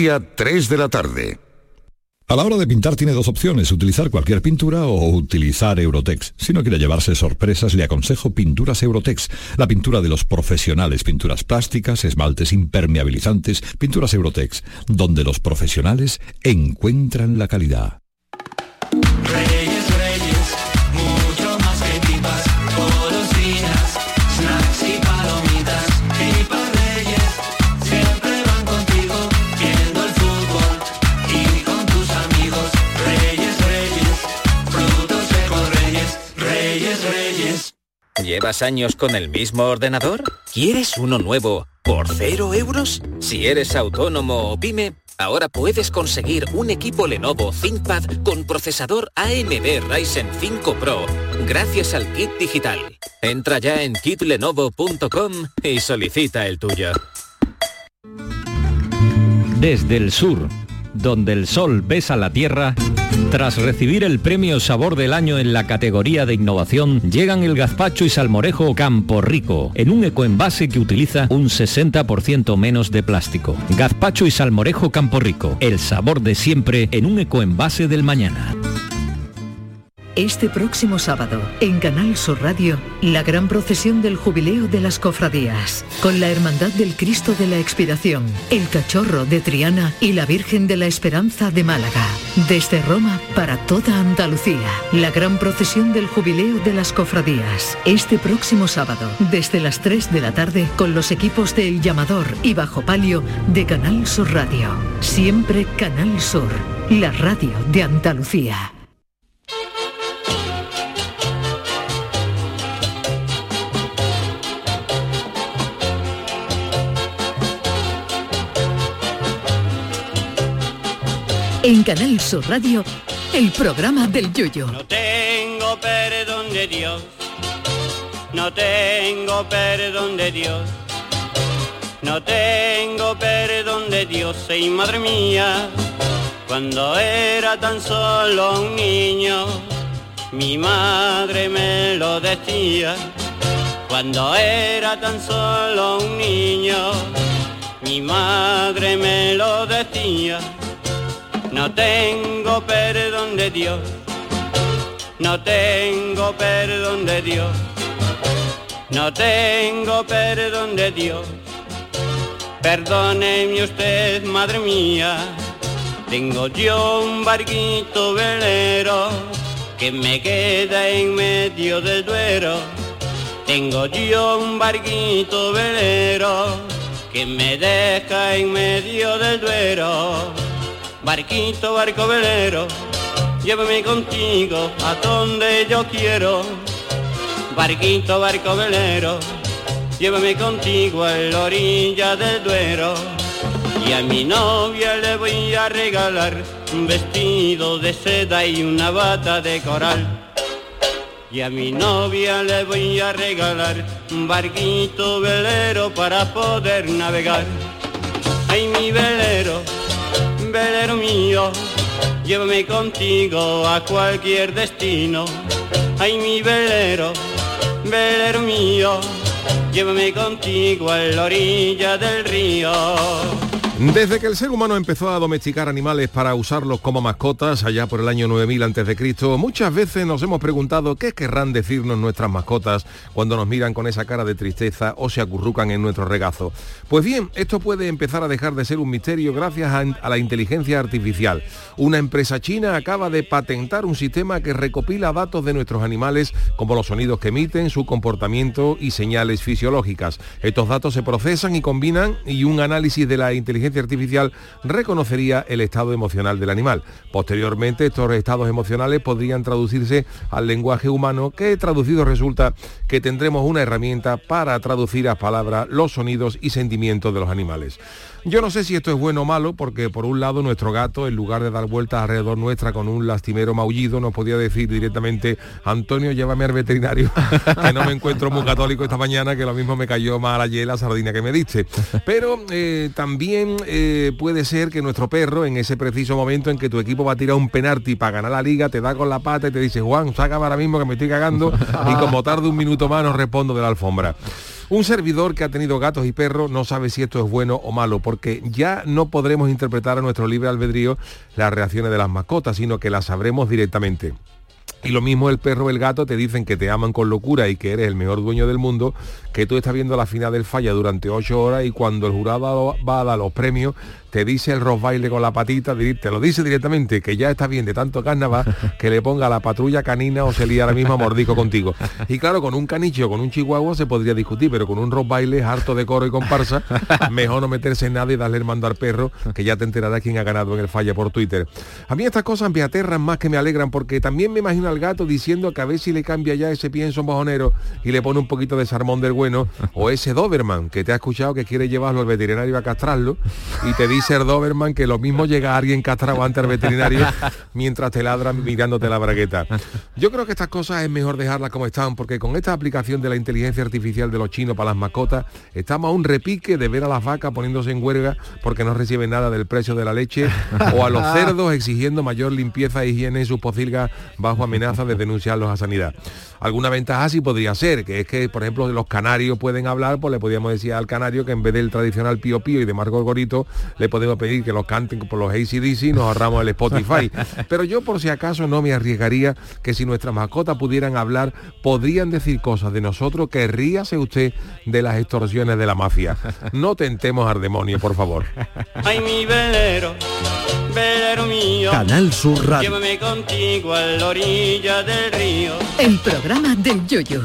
3 de la tarde. A la hora de pintar tiene dos opciones, utilizar cualquier pintura o utilizar Eurotex. Si no quiere llevarse sorpresas, le aconsejo Pinturas Eurotex, la pintura de los profesionales, pinturas plásticas, esmaltes impermeabilizantes, Pinturas Eurotex, donde los profesionales encuentran la calidad. Reyes, Reyes, mucho más que pipas, golosinas, snacks y palomitas. Pipas Reyes, siempre van contigo, viendo el fútbol y con tus amigos. Reyes, Reyes, frutos secos Reyes, Reyes, Reyes. ¿Llevas años con el mismo ordenador? ¿Quieres uno nuevo por 0 euros? Si eres autónomo o pyme, ahora puedes conseguir un equipo Lenovo ThinkPad con procesador AMD Ryzen 5 Pro, gracias al kit digital. Entra ya en kitlenovo.com y solicita el tuyo. Desde el sur, donde el sol besa la tierra, tras recibir el premio Sabor del Año en la categoría de innovación, llegan el gazpacho y salmorejo Campo Rico, en un ecoenvase que utiliza un 60% menos de plástico. Gazpacho y salmorejo Campo Rico, el sabor de siempre en un ecoenvase del mañana. Este próximo sábado, en Canal Sur Radio, la gran procesión del Jubileo de las Cofradías, con la Hermandad del Cristo de la Expiración, el Cachorro de Triana y la Virgen de la Esperanza de Málaga. Desde Roma para toda Andalucía, la gran procesión del Jubileo de las Cofradías. Este próximo sábado, desde las 3 de la tarde, con los equipos de El Llamador y Bajo Palio de Canal Sur Radio. Siempre Canal Sur, la radio de Andalucía. En Canal Sur Radio, el programa del Yoyo. No tengo perdón de Dios, no tengo perdón de Dios, no tengo perdón de Dios, y madre mía, cuando era tan solo un niño, mi madre me lo decía. Cuando era tan solo un niño, mi madre me lo decía. No tengo perdón de Dios, no tengo perdón de Dios, no tengo perdón de Dios. Perdóneme usted, madre mía, tengo yo un barquito velero que me queda en medio del Duero. Tengo yo un barquito velero que me deja en medio del Duero. Barquito, barco velero, llévame contigo a donde yo quiero. Barquito, barco velero, llévame contigo a la orilla del Duero. Y a mi novia le voy a regalar un vestido de seda y una bata de coral. Y a mi novia le voy a regalar un barquito velero para poder navegar. Ay, mi velero, velero mío, llévame contigo a cualquier destino. Ay, mi velero, velero mío, llévame contigo a la orilla del río. Desde que el ser humano empezó a domesticar animales para usarlos como mascotas, allá por el año 9000 a.C., muchas veces nos hemos preguntado qué querrán decirnos nuestras mascotas cuando nos miran con esa cara de tristeza o se acurrucan en nuestro regazo. Pues bien, esto puede empezar a dejar de ser un misterio gracias a la inteligencia artificial. Una empresa china acaba de patentar un sistema que recopila datos de nuestros animales, como los sonidos que emiten, su comportamiento y señales fisiológicas. Estos datos se procesan y combinan, y un análisis de la inteligencia artificial reconocería el estado emocional del animal. Posteriormente, estos estados emocionales podrían traducirse al lenguaje humano, que traducido resulta que tendremos una herramienta para traducir a palabras los sonidos y sentimientos de los animales. Yo no sé si esto es bueno o malo, porque por un lado nuestro gato, en lugar de dar vueltas alrededor nuestra con un lastimero maullido, nos podía decir directamente: Antonio, llévame al veterinario, que no me encuentro muy católico esta mañana, que lo mismo me cayó mal ayer la sardina que me diste. Pero también puede ser que nuestro perro, en ese preciso momento en que tu equipo va a tirar un penalti para ganar la liga, te da con la pata y te dice: Juan, sácame ahora mismo que me estoy cagando, y como tarde un minuto más no respondo de la alfombra. Un servidor que ha tenido gatos y perros no sabe si esto es bueno o malo, porque ya no podremos interpretar a nuestro libre albedrío las reacciones de las mascotas, sino que las sabremos directamente. Y lo mismo el perro o el gato te dicen que te aman con locura y que eres el mejor dueño del mundo, que tú estás viendo la final del Falla durante 8 horas y cuando el jurado va a dar los premios, te dice el Rottweiler con la patita, te lo dice directamente, que ya está bien de tanto carnaval, que le ponga la patrulla canina o se lía ahora mismo a mordisco contigo. Y claro, con un caniche o con un chihuahua se podría discutir, pero con un Rottweiler harto de coro y comparsa, mejor no meterse en nada y darle el mando al perro, que ya te enterarás quién ha ganado en el Falla por Twitter. A mí estas cosas me aterran más que me alegran, porque también me imagino al gato diciendo que a ver si le cambia ya ese pienso mojonero y le pone un poquito de salmón del bueno, o ese Doberman que te ha escuchado que quiere llevarlo al veterinario a castrarlo y te dice el Doberman que lo mismo llega a alguien castrado antes al veterinario mientras te ladran mirándote la bragueta. Yo creo que estas cosas es mejor dejarlas como están, porque con esta aplicación de la inteligencia artificial de los chinos para las mascotas estamos a un repique de ver a las vacas poniéndose en huelga porque no reciben nada del precio de la leche, o a los cerdos exigiendo mayor limpieza e higiene en sus pocilgas bajo amenaza de denunciarlos a sanidad. Alguna ventaja sí podría ser, que es que, por ejemplo, los canarios pueden hablar, pues le podríamos decir al canario que en vez del tradicional pío pío y de Marco Gorgorito, le podemos pedir que los canten por los AC/DC y nos ahorramos el Spotify. Pero yo, por si acaso, no me arriesgaría que si nuestras mascotas pudieran hablar, podrían decir cosas de nosotros que ríase usted de las extorsiones de la mafia. No tentemos al demonio, por favor. Ay, mi velero, velero mío, Canal Sur Radio. llévame contigo a la orilla del río. El programa del Yoyo.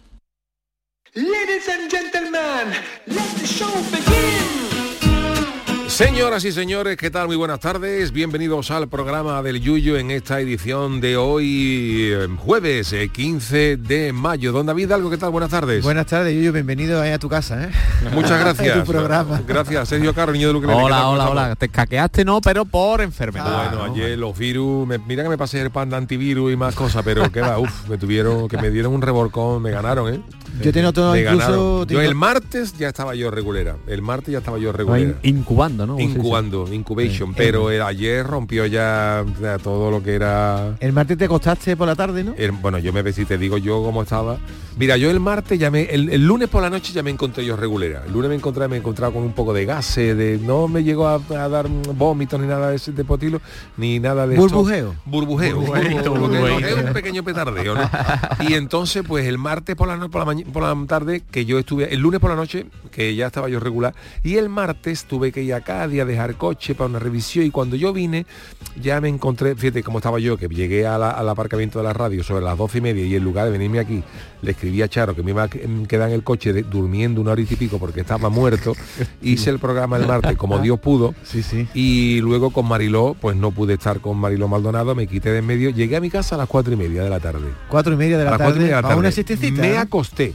Ladies and gentlemen, let the show begin. Señoras y señores, ¿qué tal? Muy buenas tardes. Bienvenidos al programa del Yuyo en esta edición de hoy, jueves 15 de mayo. Don David Algo, ¿qué tal? Buenas tardes. Buenas tardes, Yuyo, bienvenido a tu casa, ¿eh? Muchas gracias. A tu programa. Gracias, Sergio Caro, niño de Luque. Hola. Te escaqueaste, no, pero por enfermedad. Bueno, ayer los virus, mira que me pasé el pan de antivirus y más cosas, pero que va, me dieron un revolcón, me ganaron, ¿eh? Yo te noto incluso... Yo el martes ya estaba yo regulera. Incubando, ¿no? Incubation, pero ayer rompió ya todo lo que era... El martes te acostaste por la tarde, ¿no? Bueno, yo si te digo yo cómo estaba. Mira, yo el martes el lunes por la noche ya me encontré yo regulera. El lunes me he encontrado con un poco de gases, no me llegó a dar vómitos ni nada de ese potilo, ni nada de burbujeo. Burbujeo. Es un pequeño petardeo, ¿no? Y entonces, pues el martes por la tarde, que yo estuve, el lunes por la noche, que ya estaba yo regular, y el martes tuve que ir a Cádiz a dejar coche para una revisión, y cuando yo vine ya me encontré, fíjate cómo estaba yo, que llegué al aparcamiento de la radio sobre las 12:30 y en lugar de venirme aquí le escribí a Charo que me iba a quedar en el coche durmiendo 1 hora y pico porque estaba muerto. Hice el programa el martes como Dios pudo. Sí. Y luego con Mariló, pues no pude estar con Mariló Maldonado, me quité de en medio, llegué a mi casa a las 4:30 de la tarde. 4:30 de la tarde. ¿A una siestecita? Me acosté.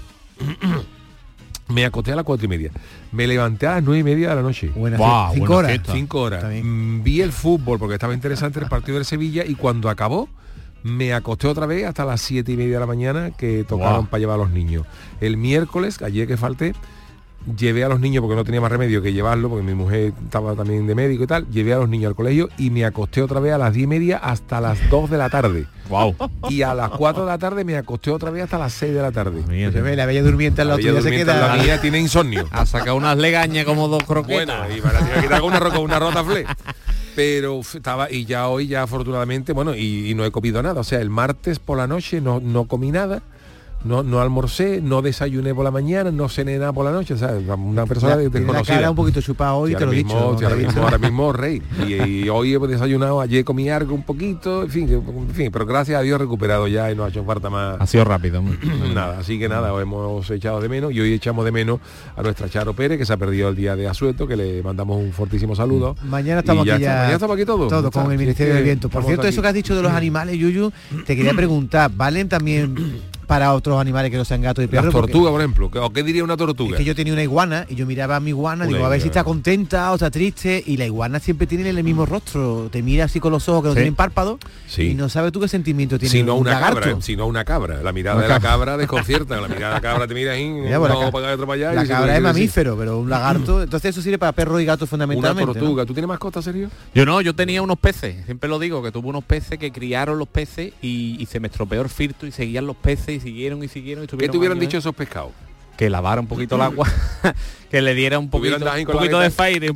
Me acosté a las 4:30. Me levanté a las 9:30 de la noche. 5 horas. 5 horas. Vi el fútbol porque estaba interesante el partido del Sevilla, y cuando acabó me acosté otra vez hasta las 7:30 de la mañana, que tocaron para llevar a los niños. El miércoles, ayer que falté, llevé a los niños porque no tenía más remedio que llevarlo, porque mi mujer estaba también de médico y tal. Llevé a los niños al colegio y me acosté otra vez a las 10:30 hasta las 2 de la tarde. Wow. Y a las 4 de la tarde me acosté otra vez hasta las 6 de la tarde. La bella durmiente en la tuya se queda... La mía tiene insomnio. Ha sacado unas legañas como 2 croquetas. Bueno, y para quitar una rotaflé. Pero estaba, y ya hoy, ya afortunadamente, bueno, y no he comido nada. O sea, el martes por la noche no comí nada. No almorcé, no desayuné por la mañana, no cené nada por la noche, ¿sabes? Una persona desconocida. La cara un poquito chupada hoy, te lo he dicho. Ahora mismo rey. Y hoy he desayunado, ayer comí algo un poquito, en fin, pero gracias a Dios he recuperado ya y no ha hecho falta más. Ha sido rápido. Nada, así que nada, os hemos echado de menos, y hoy echamos de menos a nuestra Charo Pérez, que se ha perdido el día de Asueto, que le mandamos un fortísimo saludo. Mañana estamos aquí ya. Mañana estamos aquí todos. Todo con el Ministerio del Viento. Por cierto, eso que has dicho de los animales, Yuyu, te quería preguntar, ¿valen también para otros animales que no sean gatos y perros? Las tortugas, por ejemplo. ¿O qué diría una tortuga? Es que yo tenía una iguana y yo miraba a mi iguana, digo, a ver si está contenta o está triste, y la iguana siempre tiene el mismo rostro, te mira así con los ojos que no tienen párpados, y no sabes tú qué sentimiento tiene. Sino una cabra. La mirada de la cabra desconcierta. La mirada de la cabra te mira ahí, la cabra es mamífero, pero un lagarto. Entonces eso sirve para perros y gatos fundamentalmente. Una tortuga. ¿no? ¿Tú tienes mascota, Sergio? Yo tenía unos peces, siempre lo digo, que tuve unos peces que criaron los peces y se me estropeó el filtro y seguían los peces y siguieron. ¿Qué te hubieran dicho esos pescados? que lavara un poquito el agua, que le diera un poquito de fire,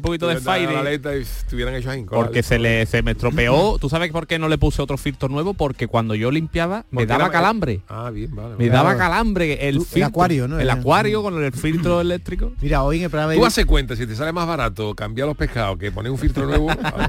porque se me estropeó. ¿Tú sabes por qué no le puse otro filtro nuevo? Porque cuando yo limpiaba me daba calambre. Me daba calambre el filtro, acuario, ¿no? El acuario con el filtro eléctrico. Mira, hoy en el programa... Tú haces cuenta, si te sale más barato cambiar los pescados que poner un filtro nuevo...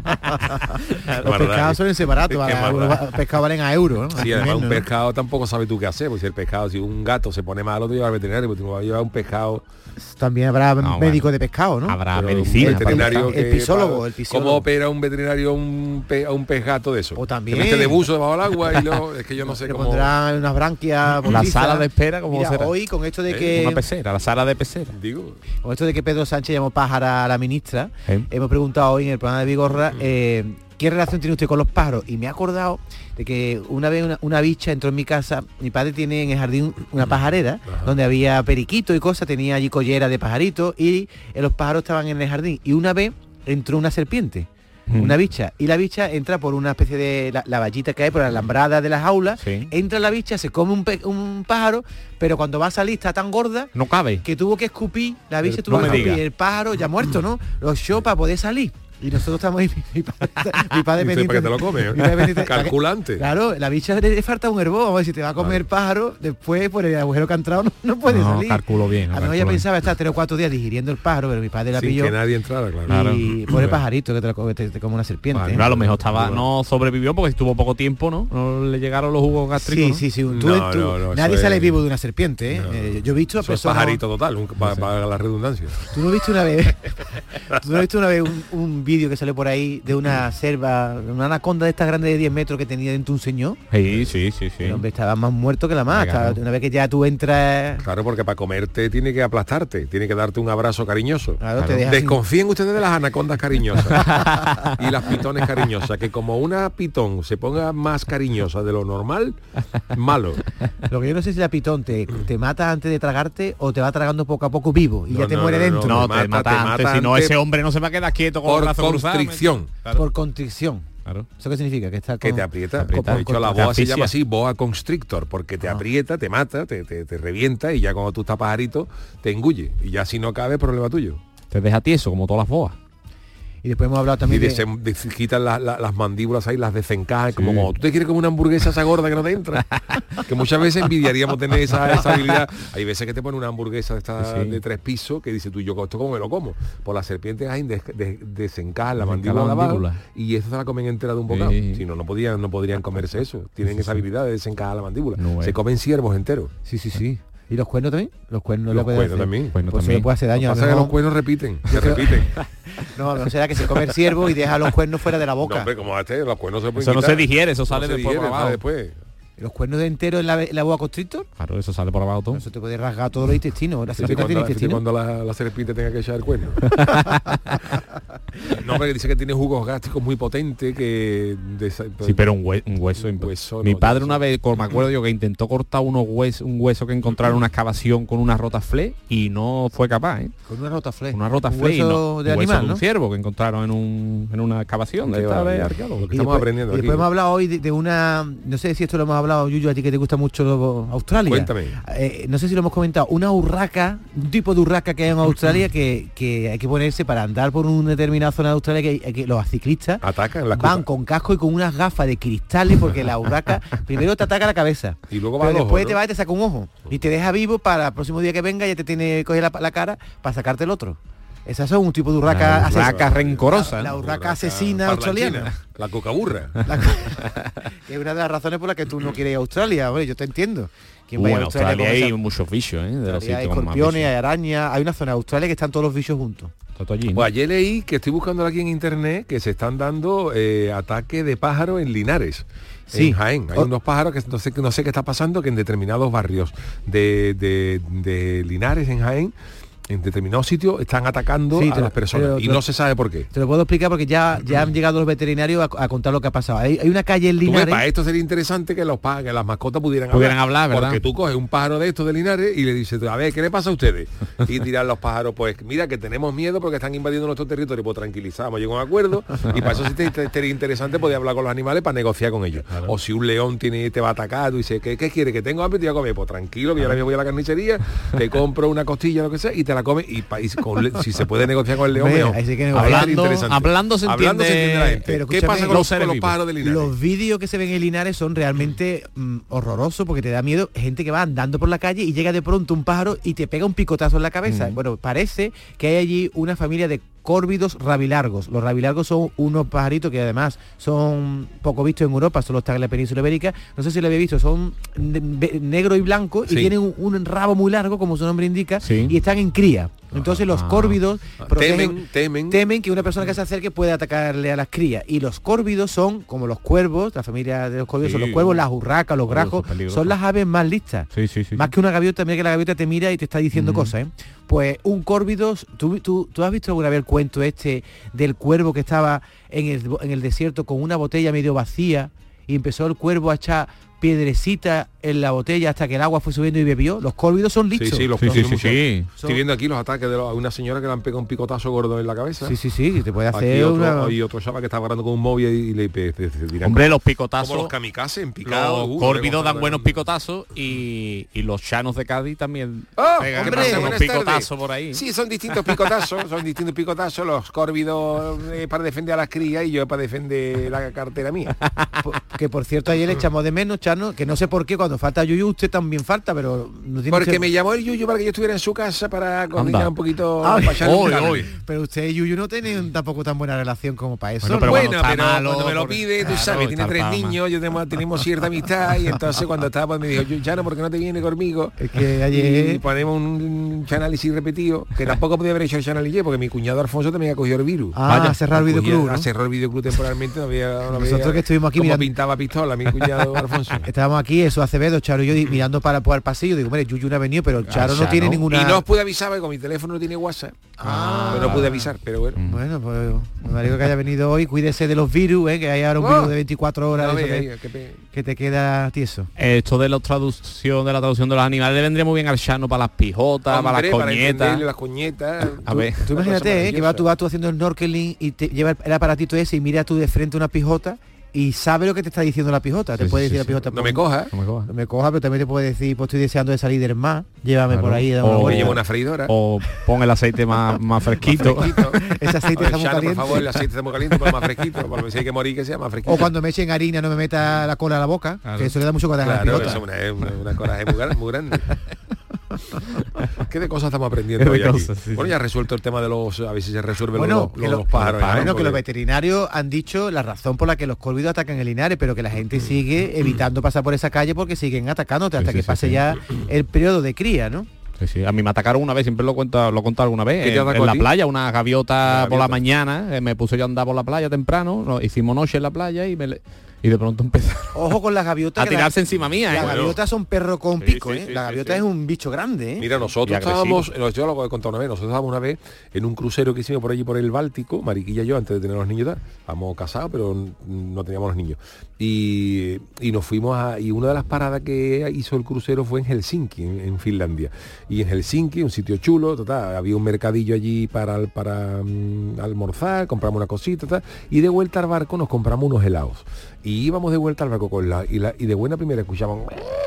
Los pescados suelen ser baratos, los pescados valen a euros, ¿no? Sí, además un pescado tampoco sabe tú qué hacer, porque si el pescado, si un gato se pone malo, te lleva al veterinario, porque tú no vas a llevar un pescado... También habrá médico de pescado, ¿no? Habrá medicina. El pisólogo. ¿Cómo opera un veterinario a un pez gato de eso? O también... Que mete de buzo debajo del agua y luego... Es que yo no sé cómo... pondrán unas branquias... La sala de espera, como será. Hoy con esto de que... Una pecera, la sala de pecera. Digo. Con esto de que Pedro Sánchez llamó pájara a la ministra, hemos preguntado hoy en el programa de Vigorra... ¿qué relación tiene usted con los pájaros? Y me he acordado de que una vez una bicha entró en mi casa. Mi padre tiene en el jardín una pajarera donde había periquito y cosas, tenía allí collera de pajaritos y los pájaros estaban en el jardín. Y una vez entró una serpiente, una bicha, y la bicha entra por una especie de la vallita que hay por la alambrada de las aulas, entra la bicha, se come un pájaro, pero cuando va a salir está tan gorda, no cabe, que tuvo que escupir, la bicha tuvo que escupir el pájaro ya muerto, ¿no? Lo echó para poder salir. Y nosotros estamos ahí, mi padre pendiente. ¿Para qué te lo comes? Calculante. Claro, la bicha le falta un hervor. Vamos a ver, si te va a comer el pájaro, después por el agujero que ha entrado no puede salir. Calculo bien. A lo mejor ella pensaba estar 3 o 4 días digiriendo el pájaro, pero mi padre la pilló. Sin que nadie entrara, claro. Y por el pajarito que te come una serpiente. Claro, a lo mejor no sobrevivió porque estuvo poco tiempo, ¿no? No le llegaron los jugos gástricos. Sí. Nadie sale vivo de una serpiente, ¿eh? Yo he visto a personas... pajarito total, para la redundancia. ¿Tú no has visto una vez un vídeo que salió por ahí de una selva, una anaconda de estas grandes de 10 metros que tenía dentro un señor? Sí. El hombre estaba más muerto que la más. Una vez que ya tú entras... Claro, porque para comerte tiene que aplastarte, tiene que darte un abrazo cariñoso. Claro. Desconfíen ustedes de las anacondas cariñosas y las pitones cariñosas, que como una pitón se ponga más cariñosa de lo normal, malo. Lo que yo no sé si la pitón te mata antes de tragarte o te va tragando poco a poco vivo y ya te muere dentro. No, te mata antes, si no ese hombre no se va a quedar quieto con el brazo cruzado. Claro. Por constricción. Claro. ¿Eso qué significa? Que te aprieta. De hecho, la boa se llama así, boa constrictor, porque te aprieta, te mata, te revienta y ya cuando tú estás pajarito te engulle. Y ya si no cabe, problema tuyo. Te deja tieso, como todas las boas. Y después hemos hablado también de quitan las mandíbulas ahí, las desencajan, como cuando tú te quieres como una hamburguesa esa gorda que no te entra. Que muchas veces envidiaríamos tener esa habilidad. Hay veces que te ponen una hamburguesa de 3 pisos que dice tú, yo esto cómo me lo como. Por las serpientes ahí desencajan la mandíbula y eso se la comen entera de un bocado. Si no podrían comerse eso. Tienen esa habilidad de desencajar la mandíbula. Se comen ciervos enteros. Sí. ¿Y los cuernos también? Los cuernos también. Pues se le puede hacer daño. Lo que pasa es que los cuernos se repiten. No será que se come el ciervo y deja los cuernos fuera de la boca. No, hombre, como los cuernos se pueden eso quitar. No se digiere, eso sale después por abajo. ¿Y los cuernos de entero en la boa constrictor? Claro, eso sale por abajo todo. Eso te puede rasgar todos los intestinos. La serpiente tiene intestino. Cuando la serpiente tenga que echar el cuerno. No, porque dice que tiene jugos gástricos muy potentes sí, pero un hueso. Mi padre una vez, me acuerdo yo, que intentó cortar un hueso que encontraron en una excavación con una rotaflé y no fue capaz, ¿eh? Con una rotaflé. Una rotaflé. Un de animal, de un ciervo que encontraron en una excavación de arqueólogos. Estamos aprendiendo. Y después hemos hablado hoy de una, no sé si esto lo hemos hablado, Yuyu, a ti que te gusta mucho Australia. Cuéntame. No sé si lo hemos comentado. Una urraca, un tipo de urraca que hay en Australia que hay que ponerse para andar por una determinada zona de Australia, que los ciclistas van con casco y con unas gafas de cristales, porque la urraca primero te ataca la cabeza y luego pero después ojo, te va y te saca un ojo y te deja vivo para el próximo día que venga, ya te tiene que coger la cara para sacarte el otro. Esas son un tipo de urraca rencorosa. La urraca asesina australiana. La cocaburra. Es una de las razones por las que tú no quieres ir a Australia. Bueno, yo te entiendo. Bueno, Australia hay muchos bichos, hay escorpiones, hay arañas. Hay una zona de Australia que están todos los bichos juntos. Allí, ¿no? Pues ayer leí, que estoy buscando aquí en internet, que se están dando ataques de pájaros en Linares. Sí. En Jaén. Hay unos pájaros que no sé qué está pasando, que en determinados barrios de Linares, en Jaén, en determinados sitios están atacando a las personas y no se sabe por qué. Te lo puedo explicar porque ya han llegado los veterinarios a contar lo que ha pasado. Hay una calle en Linares. Para esto sería interesante que las mascotas pudieran hablar, ¿verdad? Porque tú coges un pájaro de estos de Linares y le dices, a ver, ¿qué le pasa a ustedes? Y dirán los pájaros, pues mira que tenemos miedo porque están invadiendo nuestro territorio. Pues tranquilizamos, llegó a un acuerdo y para eso sí sería interesante poder hablar con los animales para negociar con ellos. Claro. O si un león te va a atacar, tú dices, ¿qué quiere? ¿Que tengo hambre? Te voy a comer. Pues tranquilo, que yo ahora mismo voy a la carnicería, te compro una costilla, lo que sea, y te la comes. Y si se puede negociar con el león, mejor. Hablando se entiende la gente. Pero ¿qué pasa con los pájaros de Linares? Los vídeos que se ven en Linares son realmente horrorosos porque te da miedo gente que va andando por la calle y llega de pronto un pájaro y te pega un picotazo en la cabeza. Bueno, parece que hay allí una familia de córvidos rabilargos. Los rabilargos son unos pajaritos que además son poco vistos en Europa, solo están en la península ibérica. No sé si lo había visto, son negro y blanco y tienen un rabo muy largo, como su nombre indica, y están en cría. Entonces los córvidos temen que una persona que se acerque pueda atacarle a las crías. Y los córvidos son como los cuervos, la familia de los córvidos son los cuervos, las urracas, los grajos, son las aves más listas. Más que una gaviota, mira que la gaviota te mira y te está diciendo cosas, ¿eh? Pues un córvido, ¿tú has visto alguna vez el cuento este del cuervo que estaba en el desierto con una botella medio vacía y empezó el cuervo a echar piedrecita en la botella hasta que el agua fue subiendo y bebió? Los córvidos son listos. Sí. Estoy viendo aquí los ataques de una señora que le han pegado un picotazo gordo en la cabeza. Sí, te puede hacer y otro chaval que está agarrando con un móvil y le dirán, hombre, los picotazos, como los kamikazes en picado. Los córvidos dan buenos picotazos y los chanos de Cádiz también pegan unos picotazos por ahí. Sí, son distintos picotazos, los córvidos para defender a las crías y yo para defender la cartera mía. Que por cierto ayer le echamos de menos, Chano, que no sé por qué cuando falta Yuyu usted también falta, pero no tiene porque me llamó el Yuyu para que yo estuviera en su casa para coordinar un poquito. Pero usted y Yuyu no tienen tampoco tan buena relación como para eso. Pero cuando me lo pide, tú sabes, tiene 3 niños, tenemos cierta amistad y entonces cuando estaba pues me dijo, Chano, ¿por qué no te viene conmigo? Es que ayer y ponemos un análisis repetido, que tampoco podía haber hecho el análisis porque mi cuñado Alfonso también ha cogido el virus. Vaya, cerrar el videoclub, ¿no? Cerró el videoclub temporalmente, nosotros que estuvimos aquí mirando, pintaba pistola mi cuñado Alfonso. Estábamos aquí, eso Acevedo, Charo y yo mirando para el pasillo, digo, mire, Yuyu no ha venido, pero el Charo no tiene ninguna... Y no os pude avisar, porque con mi teléfono no tiene WhatsApp. Pero no pude avisar, pero bueno. Bueno, pues me alegro que haya venido hoy, cuídese de los virus, que hay ahora un virus de 24 horas que te queda tieso. Esto de la traducción de los animales le vendría muy bien al Chano para las pijotas, para las coñetas. A ver. Tú imagínate, que vas tú haciendo el snorkeling y te lleva el aparatito ese y mira tú de frente una pijota y sabe lo que te está diciendo la pijota. Te puede decir la pijota. No me coja, pero también te puede decir, pues estoy deseando de salir del mar, llévame por ahí. O llevo una freidora. O pon el aceite más fresquito. Ese aceite está muy caliente. Por favor, el aceite está muy caliente, pero más fresquito. Para si hay que morir, que sea más fresquito. O cuando me echen harina no me meta la cola a la boca, que eso le da mucho coraje a la pijota. Eso es una coraje muy grande. ¿Qué de cosas estamos aprendiendo hoy aquí? Bueno, ya ha resuelto el tema de los... A ver si se resuelven los pájaros. Bueno, que los veterinarios han dicho la razón por la que los córvidos atacan el Linares, pero que la gente sigue evitando pasar por esa calle porque siguen atacándote hasta que pase ya el periodo de cría, ¿no? Sí, a mí me atacaron una vez, siempre lo he contado alguna vez, en la playa, una gaviota por la mañana, me puse yo a andar por la playa temprano, hicimos noche en la playa y de pronto empezaron ojo con las gaviotas a tirarse encima mía. Las gaviotas son perro con pico, la gaviota es un bicho grande, Mira, nosotros estábamos, yo lo he contado una vez, nosotros estábamos una vez en un crucero que hicimos por allí por el Báltico, Mariquilla y yo, antes de tener los niños, estábamos casados, pero no teníamos los niños. Y nos fuimos y una de las paradas que hizo el crucero fue en Helsinki, en Finlandia. Y en Helsinki, un sitio chulo, había un mercadillo allí para almorzar, compramos una cosita, y de vuelta al barco nos compramos unos helados. Y íbamos de vuelta al barco y de buena primera escuchaban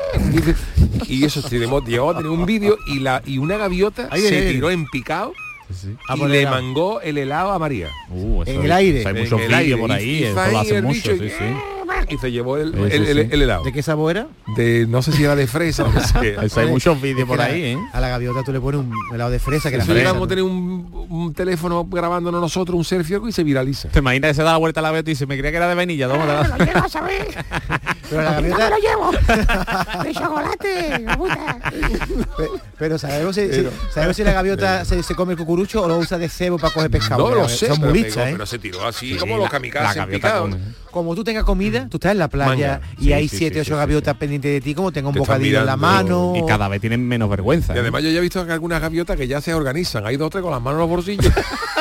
y eso se llegó a tener un vídeo y una gaviota se tiró en picado y le mangó el helado a María. En el aire. Hay muchos vídeos por ahí, eso lo hace mucho, y se llevó el helado. ¿De qué sabor era? No sé si era de fresa. No sé. Hay muchos vídeos por ahí, A la gaviota tú le pones un helado de fresa que la fresa. Vamos a tener un teléfono grabándonos nosotros un selfie y se viraliza. ¿Te imaginas que se da la vuelta a la gaviota y se me creía que era de vainilla? Pero la gaviota... ¡Me lo llevo! ¡De chocolate! Pero sabemos si la gaviota se come el cucurucho o lo usa de cebo para coger pescado. No lo sé, son muy listas, pero se tiró así como los kamikazes picados. Como tú tengas comida, tú estás en la playa y hay 7 o 8 gaviotas pendientes de ti, como tenga un bocadillo en la mano. Y cada vez tienen menos vergüenza. Y además yo ya he visto que algunas gaviotas que ya se organizan. Hay 2 o 3 con las manos en los bolsillos.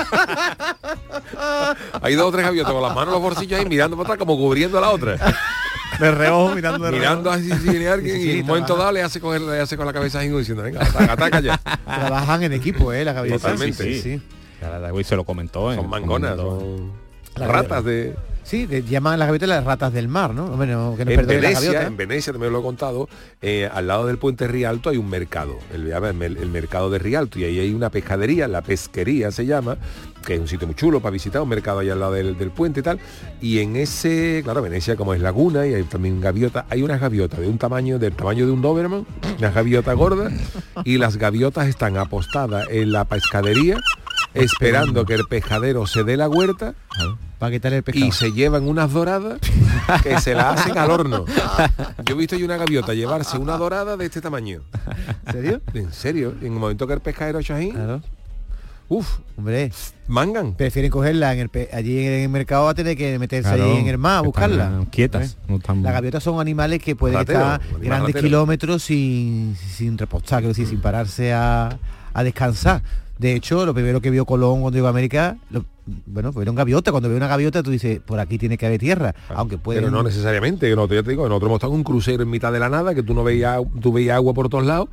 Hay 2 o 3 gaviotas con las manos en los bolsillos ahí mirando para atrás como cubriendo a la otra. De reojo, mirando así si viene alguien y en un momento dado le hace con la cabeza así diciendo, venga, ataca ya. Trabajan en equipo, la gaviota. Totalmente. Sí. Hoy se lo comentó. Son mangonas, son ratas de... Sí, llaman a las gaviotas las ratas del mar, ¿no? Bueno, que nos perdone la gaviota. En Venecia, también lo he contado, al lado del puente Rialto hay un mercado, el mercado de Rialto, y ahí hay una pescadería, la pesquería se llama, que es un sitio muy chulo para visitar, un mercado ahí al lado del puente y tal, y en ese, claro, Venecia como es laguna y hay también gaviotas, hay unas gaviotas del tamaño de un Doberman, unas gaviotas gordas, y las gaviotas están apostadas en la pescadería, esperando que el pescadero se dé la huerta, para quitar el pescado. Y se llevan unas doradas que se las hacen al horno. Yo he visto una gaviota llevarse una dorada de este tamaño. ¿En serio? En serio. En el momento que el pescadero echa ahí, claro. Hombre, mangan. Prefieren cogerla allí en el mercado a tener que meterse ahí en el mar a buscarla. Quietas. Las gaviotas son animales que pueden estar grandes kilómetros sin repostar, quiero decir, sin pararse a descansar. De hecho, lo primero que vio Colón cuando llegó a América, vieron gaviota. Cuando ve una gaviota, tú dices, por aquí tiene que haber tierra. Aunque puede. Pero no necesariamente. Yo te digo, nosotros hemos estado en un crucero en mitad de la nada, que tú veías agua por todos lados.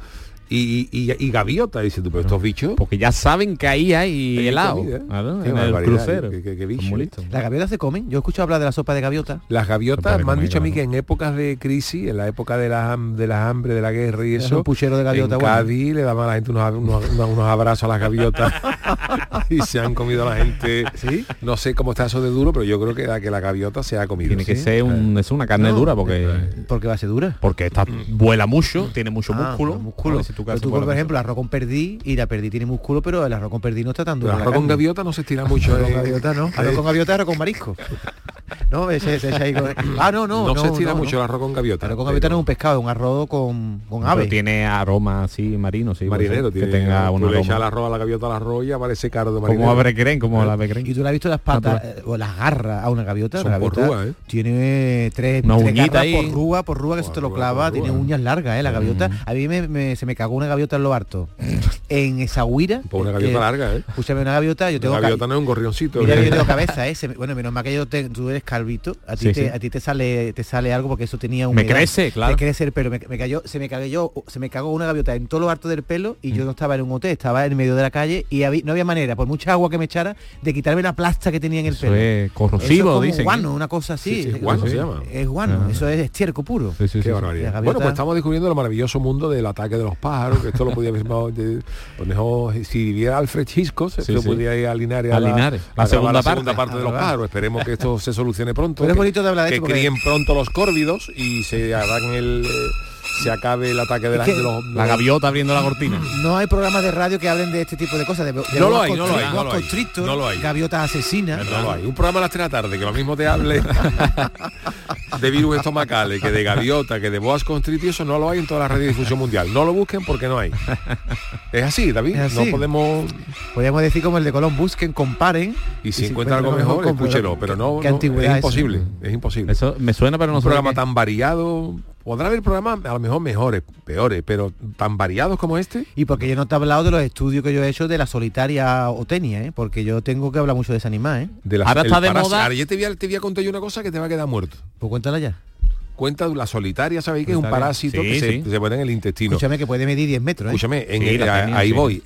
Y gaviota, dice tú, pero estos bichos... Porque ya saben que ahí hay helado. Claro, en el crucero. Qué bicho. ¿Las gaviotas se comen? Yo he escuchado hablar de la sopa de gaviota. Las gaviotas me han dicho a mí que en épocas de crisis, en la época de las hambre, de la guerra y eso, un puchero de gaviota, en Cádiz le daban a la gente unos abrazos a las gaviotas y se han comido a la gente. ¿Sí? No sé cómo está eso de duro, pero yo creo que la gaviota se ha comido. Tiene que ser es una carne dura porque... ¿Por qué va a ser dura? Porque vuela mucho, tiene mucho músculo. Tú, por ejemplo, el arroz con perdí, y la perdí tiene músculo, pero el arroz con perdí no está tan duro. El arroz con gaviota no se estira mucho. Arroz con gaviota no. Arroz con gaviota, arroz con marisco. No, se echa ahí con... No se estira mucho el arroz con gaviota. El arroz con gaviota no es un pescado, es un arroz con ave. Pero tiene aroma así marino, sí. Marinero, que tenga un aroma. Le echa el arroz a la gaviota al arroz y aparece cardo marinero. Como la becren. ¿Y tú le has visto las patas o las garras a una gaviota? Son porrúas, Tiene tres garras por rúa, que eso te lo clava, tiene uñas largas, la gaviota. A mí se me cagó una gaviota en lo harto. En esa huira. Pues una gaviota larga, Escúchame, una gaviota, yo tengo... Una gaviota no es un gorrioncito. Mira, yo tengo cabeza, bueno, menos mal que tú eres calvito, a ti te sale algo porque eso tenía humedad. Me crece, claro. Me crece el pelo, se me cagó una gaviota en todo lo harto del pelo y yo no estaba en un hotel, estaba en medio de la calle y no había manera, por mucha agua que me echara, de quitarme la plasta que tenía en el pelo. Es corrosivo, eso es dicen. Guano, una cosa así. Sí, guano se llama. Es guano, eso es estiércol puro. Qué barbaridad. Bueno, pues estamos descubriendo el maravilloso mundo del ataque de los pájaros, que esto lo podía haber si viviera Alfred Hitchcock, se podría ir a Linares la segunda parte de los pájaros. Esperemos que esto se solucione pronto. Pero es bonito de hablar de que críen pronto los córvidos y se acabe el ataque de la gaviota abriendo la cortina. No hay programas de radio que hablen de este tipo de cosas. No lo hay. Gaviotas asesinas. No lo hay. Un programa a las 3 de la tarde que lo mismo te hable de virus estomacales, que de gaviota, que de boas constricti, eso no lo hay en toda la radiodifusión mundial. No lo busquen porque no hay. Es así, David. Es así. No podemos decir como el de Colón, busquen, comparen. Y si encuentran algo mejor, escúchelo. Pero no, es imposible. Es imposible. Eso me suena, pero no. Un programa tan variado. Podrá haber programas a lo mejor mejores, peores, pero tan variados como este. Y porque yo no te he hablado de los estudios que yo he hecho de la solitaria otenia, porque yo tengo que hablar mucho de ese animal, Ahora está de moda. Ahora yo te voy a contar yo una cosa que te va a quedar muerto. Pues cuéntala ya. Cuenta la solitaria, ¿sabéis que es un parásito que se pone en el intestino? Escúchame, que puede medir 10 metros. Escúchame, ahí voy.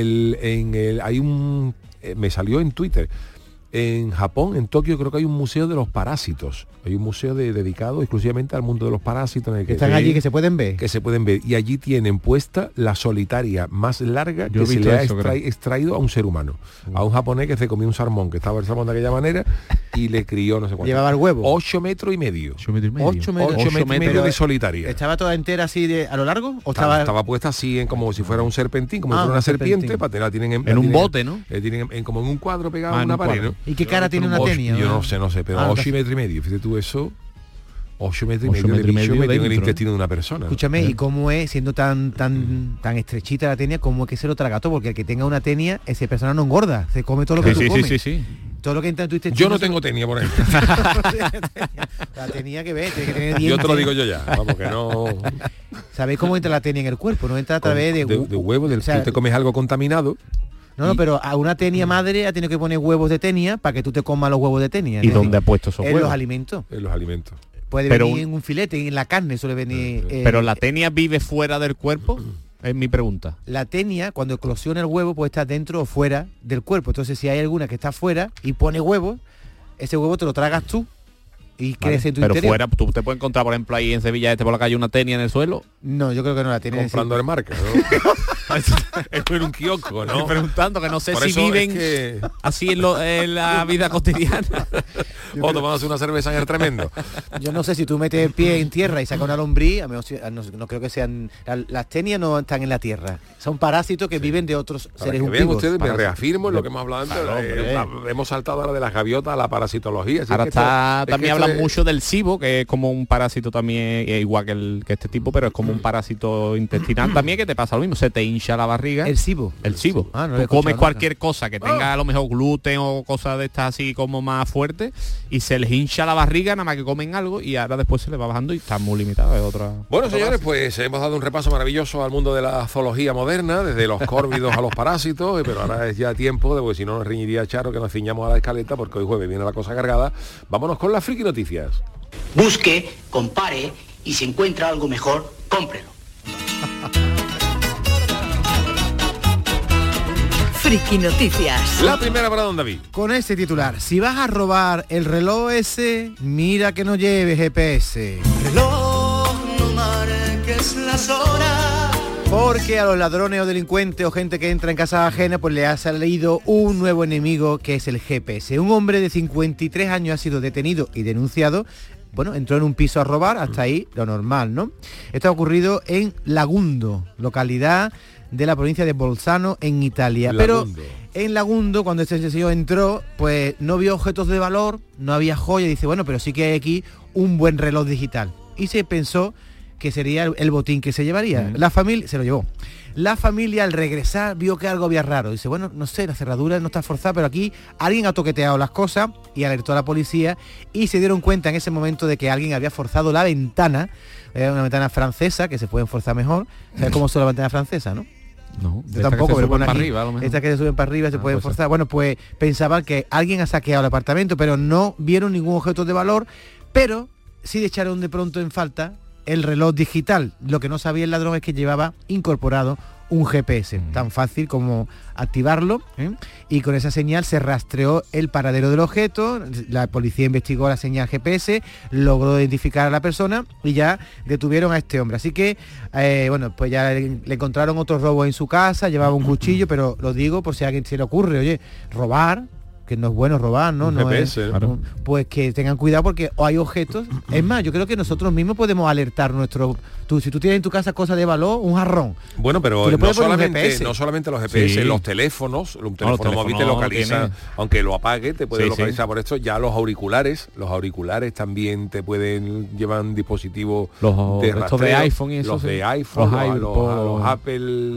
Hay un... me salió en Twitter. En Japón, en Tokio, creo que hay un museo de los parásitos. Hay un museo dedicado exclusivamente al mundo de los parásitos. En el que están allí, que se pueden ver. Que se pueden ver. Y allí tienen puesta la solitaria más larga que se le ha extraído a un ser humano. A un japonés que se comió un salmón, que estaba el salmón de aquella manera, y le crió no sé cuánto. Llevaba el huevo. 8 metros y medio. 8 metros y medio. 8 metros y medio de solitaria. ¿Estaba toda entera así a lo largo? ¿O estaba puesta así como si fuera un serpentín, como si fuera una serpiente, para la tienen en un bote, ¿no? Tienen como en un cuadro pegado a una pared, ¿no? ¿Y qué cara tiene una tenia? Yo no sé, pero 8 metros y medio, fíjate tú eso. 8 metros y medio de bicho metido en el intestino de una persona. Escúchame, ¿y cómo es, siendo tan estrechita la tenia, cómo es que se lo traga todo? Porque el que tenga una tenia, esa persona no engorda, se come todo lo que tú comes. Sí. Todo lo que entra en tu intestino. Yo no tengo tenia, por ejemplo. La tenia que ves, tiene que tener dientes. Yo te lo digo yo ya, vamos, que no... ¿Sabéis cómo entra la tenia en el cuerpo? No entra a través de huevo, o sea, tú te comes algo contaminado. No, pero a una tenia madre ha tenido que poner huevos de tenia para que tú te comas los huevos de tenia. ¿Y dónde ha puesto esos huevos? En los alimentos. En los alimentos. Puede venir en un filete, en la carne suele venir... ¿Pero la tenia vive fuera del cuerpo? Es mi pregunta. La tenia, cuando eclosiona el huevo, puede estar dentro o fuera del cuerpo. Entonces, si hay alguna que está fuera y pone huevos, ese huevo te lo tragas tú y crece en tu interior. Pero fuera, tú te puedes encontrar, por ejemplo, ahí en Sevilla, por la calle, una tenia en el suelo. No, yo creo que no la tiene. Comprando en marca, ¿no? Es en un kiosco, ¿no? Estoy preguntando, que no sé por si viven así en la vida cotidiana. O tomamos una cerveza en el tremendo. Yo no sé si tú metes el pie en tierra y sacas una lombriz, a menos, no creo que sean... Las tenias no están en la tierra. Son parásitos que viven de otros seres vivos. Vean ustedes, me reafirmo en lo que hemos hablado antes. Claro, hemos saltado ahora de las gaviotas a la parasitología. Ahora está, también hablan mucho del SIBO, que es como un parásito también, igual que este tipo, pero es como un parásito intestinal también, que te pasa lo mismo, se te hincha la barriga. ¿El SIBO? El SIBO. Tú comes cualquier cosa que tenga a lo mejor gluten o cosas de estas así como más fuertes y se les hincha la barriga nada más que comen algo y ahora después se les va bajando y está muy limitado. Es otra. Bueno, señores, pues hemos dado un repaso maravilloso al mundo de la zoología moderna, desde los córvidos a los parásitos, pero ahora es ya tiempo de, porque si no nos riñiría Charo que nos ciñamos a la escaleta, porque hoy jueves viene la cosa cargada. Vámonos con las friki noticias. Busque, compare y si encuentra algo mejor, cómprelo. Friki Noticias. La primera para don David. Con ese titular: si vas a robar el reloj ese, mira que no lleve GPS. Reloj, no marques las horas. Porque a los ladrones o delincuentes o gente que entra en casa ajena, pues le ha salido un nuevo enemigo, que es el GPS. Un hombre de 53 años ha sido detenido y denunciado. Bueno, entró en un piso a robar, hasta ahí lo normal, ¿no? Esto ha ocurrido en Lagundo, localidad de la provincia de Bolzano, en Italia. Lagundo. Pero en Lagundo, cuando este señor entró, pues no vio objetos de valor, no había joya, dice, bueno, pero sí que hay aquí un buen reloj digital. Y se pensó que sería el botín que se llevaría. La familia se lo llevó. La familia, al regresar, vio que algo había raro. Dice, bueno, no sé, la cerradura no está forzada, pero aquí alguien ha toqueteado las cosas, y alertó a la policía, y se dieron cuenta en ese momento de que alguien había forzado la ventana, una ventana francesa, que se pueden forzar mejor. ¿Sabes cómo son las ventanas francesas, no? No, yo tampoco, pero para arriba, a lo mejor. Estas que se suben para arriba se pueden forzar. Bueno, pues pensaban que alguien ha saqueado el apartamento, pero no vieron ningún objeto de valor, pero sí echaron de pronto en falta el reloj digital. Lo que no sabía el ladrón es que llevaba incorporado un GPS, tan fácil como activarlo, y con esa señal se rastreó el paradero del objeto. La policía investigó la señal GPS, logró identificar a la persona y ya detuvieron a este hombre. Así que, bueno, pues ya le encontraron otros robos en su casa, llevaba un cuchillo, pero lo digo por si a alguien se le ocurre, oye, robar, que no es bueno robar, ¿no? No GPS, es, claro. Pues que tengan cuidado, porque hay objetos. Es más, yo creo que nosotros mismos podemos alertar si tú tienes en tu casa cosas de valor, un jarrón. Bueno, pero no solamente los GPS, los teléfonos, un teléfono móvil te localiza, aunque lo apague, te puede localizar. Por esto ya los auriculares también te pueden llevar dispositivos de rastreo, de iPhone y eso, los de iPhone, los Apple,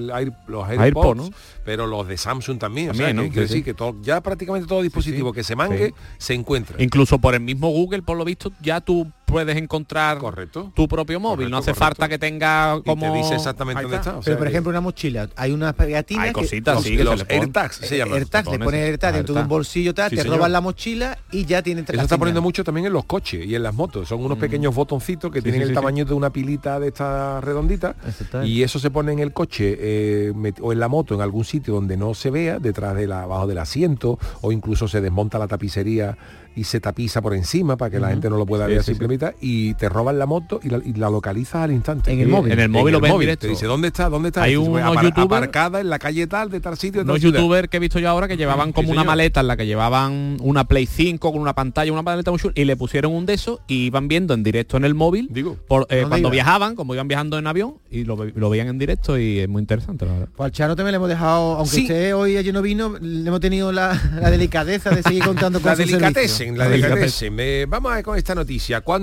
los AirPods, ¿no? Pero los de Samsung también, o sea, ¿no? Quiere decir que ya prácticamente todo dispositivo que se mangue se encuentra. Incluso por el mismo Google, por lo visto, ya tú puedes encontrar tu propio móvil. No hace falta que tenga como... Y te dice exactamente dónde está. Pero por ejemplo, una mochila, hay unas pegatinas, hay cositas, los AirTags se llaman. AirTags, le pones AirTag dentro de un bolsillo, te roban la mochila y ya tienen... Eso está poniendo mucho también en los coches y en las motos. Son unos pequeños botoncitos que tienen el tamaño de una pilita de esta redondita, y eso se pone en el coche o en la moto, en algún sitio donde no se vea, abajo del asiento, o incluso se desmonta la tapicería y se tapiza por encima para que la gente no lo pueda ver simplemente, y te roban la moto y la localizas al instante. En el móvil. En el móvil lo ves directo. Te dice, ¿dónde está? Hay unos aparcada en la calle tal, de tal sitio. Unos youtubers que he visto yo ahora que llevaban como una maleta en la que llevaban una Play 5 con una pantalla, una maleta muy chula, y le pusieron un de esos y iban viendo en directo en el móvil cuando viajaban, como iban viajando en avión, y lo veían en directo, y es muy interesante, la verdad. Pues al Charo también le hemos dejado, aunque usted hoy ayer no vino, le hemos tenido la delicadeza de seguir contando cosas. La delicadeza. Vamos a ver con esta noticia.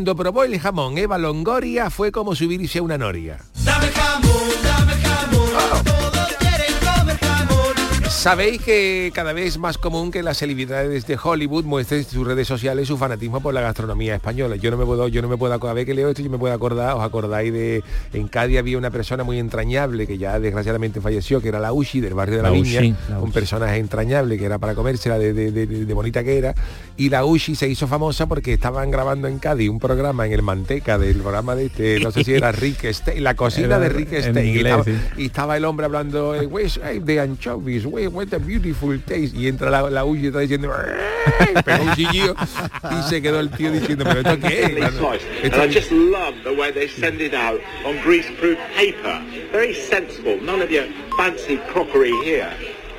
cuando probó el jamón Eva Longoria fue como subirse a una noria. Dame jamón, todos quieren comer jamón. Sabéis que cada vez es más común que las celebridades de Hollywood muestren en sus redes sociales su fanatismo por la gastronomía española. Yo no me puedo acordar, a ver que leo esto, yo me puedo acordar, os acordáis de, en Cádiz había una persona muy entrañable que ya desgraciadamente falleció, que era la Ushi del barrio de la Viña, un personaje entrañable que era para comérsela de bonita que era, y la Ushi se hizo famosa porque estaban grabando en Cádiz un programa en el Manteca, del programa de este, no sé si era Rick Stein, la cocina de Rick Stein, y estaba el hombre hablando de anchovies, what a beautiful taste, y entra la Ushi y está diciendo pegó un chillido y se quedó el tío diciendo, pero ¿esto qué es? And I just love the way they send it out on greaseproof paper. Very sensible, none of your fancy crockery here.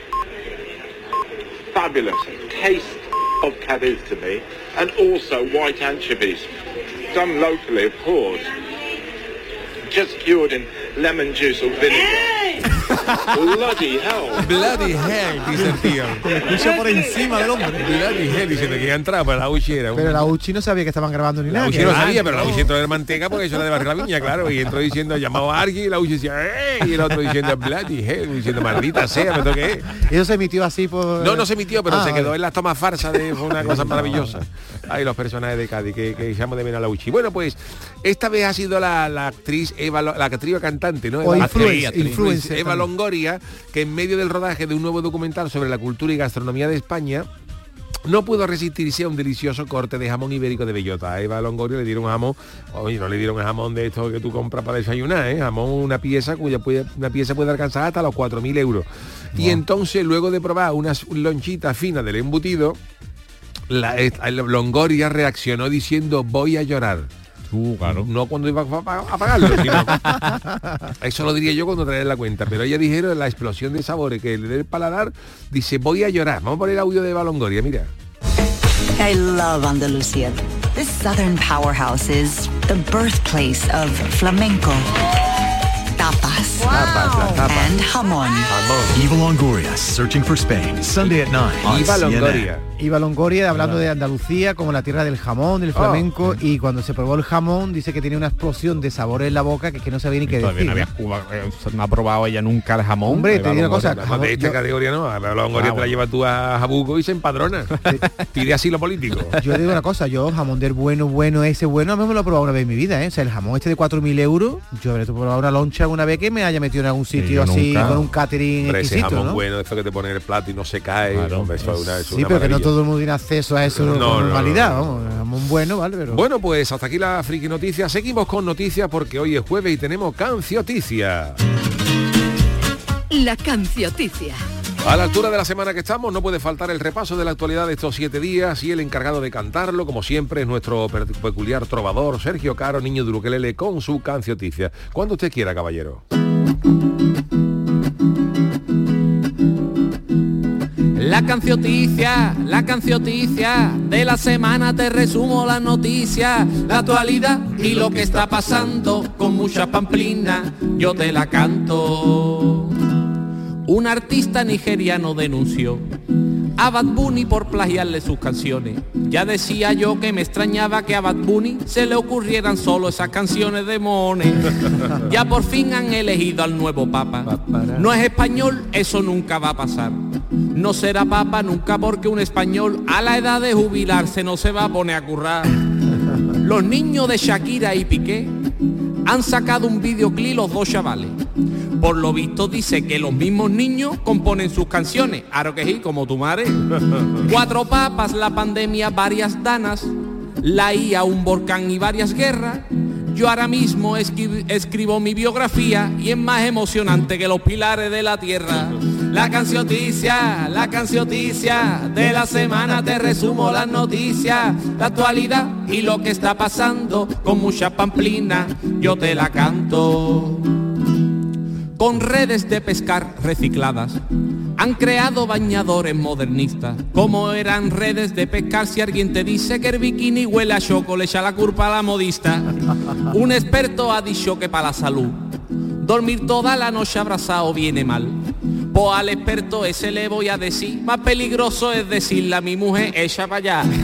Fabulous taste of Cadiz to me, and also white anchovies, done locally of course, just cured in lemon juice or vinegar. Bloody hell. Bloody hell, dice el tío. Escucha por encima del hombre. Bloody hell, dice que ya entraba, pero la Uchi era Pero la Uchi no sabía que estaban grabando ni nada. La Uchi no sabía, pero la Uchi entró de Manteca porque eso era de Barrio La Viña, claro, y entró diciendo, llamado a alguien, y la Uchi decía, y el otro diciendo, bloody hell, diciendo, maldita sea, me toqué. Eso se emitió así por... No se emitió, pero se quedó en las tomas farsas de fue una cosa maravillosa. Ay, los personajes de Cádiz, que llamo de menos a la Uchi. Bueno, pues, esta vez ha sido la actriz Eva, la actriz cantante, ¿no? O influencer. Eva Longoria, que en medio del rodaje de un nuevo documental sobre la cultura y gastronomía de España, no pudo resistirse a un delicioso corte de jamón ibérico de bellota. A Eva Longoria le dieron jamón, oye, no le dieron el jamón de esto que tú compras para desayunar, jamón, una pieza puede alcanzar hasta los 4.000 euros. Wow. Y entonces, luego de probar unas lonchitas finas del embutido, la Longoria reaccionó diciendo, voy a llorar. Claro. No cuando iba a pagarlo, sino eso lo diría yo cuando traeré la cuenta, pero ella dijeron la explosión de sabores que le dé el paladar, dice voy a llorar. Vamos a poner el audio de Eva Longoria, mira. I love Andalusia. This southern powerhouse is the birthplace of flamenco, tapas, and jamón. Eva Longoria, searching for Spain, Sunday at 9. Eva Longoria hablando de Andalucía como la tierra del jamón, del flamenco, y cuando se probó el jamón dice que tiene una explosión de sabores en la boca que no sabía ni qué decir. No ha probado ella nunca el jamón. Hombre, te digo una cosa. De esta categoría no, a la Longoria te la lleva tú a Jabugo y se empadrona. Pide asilo político. Yo digo una cosa, yo jamón del bueno, ese bueno, a mí me lo he probado una vez en mi vida, O sea, el jamón este de 4.000 euros, yo habré probado una loncha una vez que me haya metido en algún sitio así, con un catering exquisito, ese jamón ¿no? bueno, eso que te pone en el plato y no se cae. Claro. Hombre, eso sí, pero que no todo el mundo tiene acceso a eso con normalidad, vamos, jamón bueno, ¿vale? Pero... Bueno, pues hasta aquí la friki noticia. Seguimos con noticias porque hoy es jueves y tenemos cancioticia. La cancioticia. A la altura de la semana que estamos no puede faltar el repaso de la actualidad de estos 7 días y el encargado de cantarlo, como siempre, es nuestro peculiar trovador Sergio Caro, niño de Ukelele, con su cancioticia. Cuando usted quiera, caballero. La cancioticia de la semana, te resumo las noticias, la actualidad y lo que está pasando con mucha pamplina, yo te la canto. Un artista nigeriano denunció a Bad Bunny por plagiarle sus canciones. Ya decía yo que me extrañaba que a Bad Bunny se le ocurrieran solo esas canciones de Mones. Ya por fin han elegido al nuevo papa. No es español, eso nunca va a pasar. No será papa nunca porque un español a la edad de jubilarse no se va a poner a currar. Los niños de Shakira y Piqué han sacado un videoclip los dos chavales. Por lo visto dice que los mismos niños componen sus canciones. Aro que sí, como tu madre. 4 papas, la pandemia, varias danas, la IA, un volcán y varias guerras. Yo ahora mismo escribo mi biografía y es más emocionante que los pilares de la tierra. La cancioticia de la semana, te resumo las noticias, la actualidad y lo que está pasando con mucha pamplina, yo te la canto. Con redes de pescar recicladas han creado bañadores modernistas. Como eran redes de pescar, si alguien te dice que el bikini huele a choco, le echa la culpa a la modista. Un experto ha dicho que para la salud dormir toda la noche abrazado viene mal. Pues al experto ese le voy a decir, más peligroso es decirle a mi mujer, echa para allá.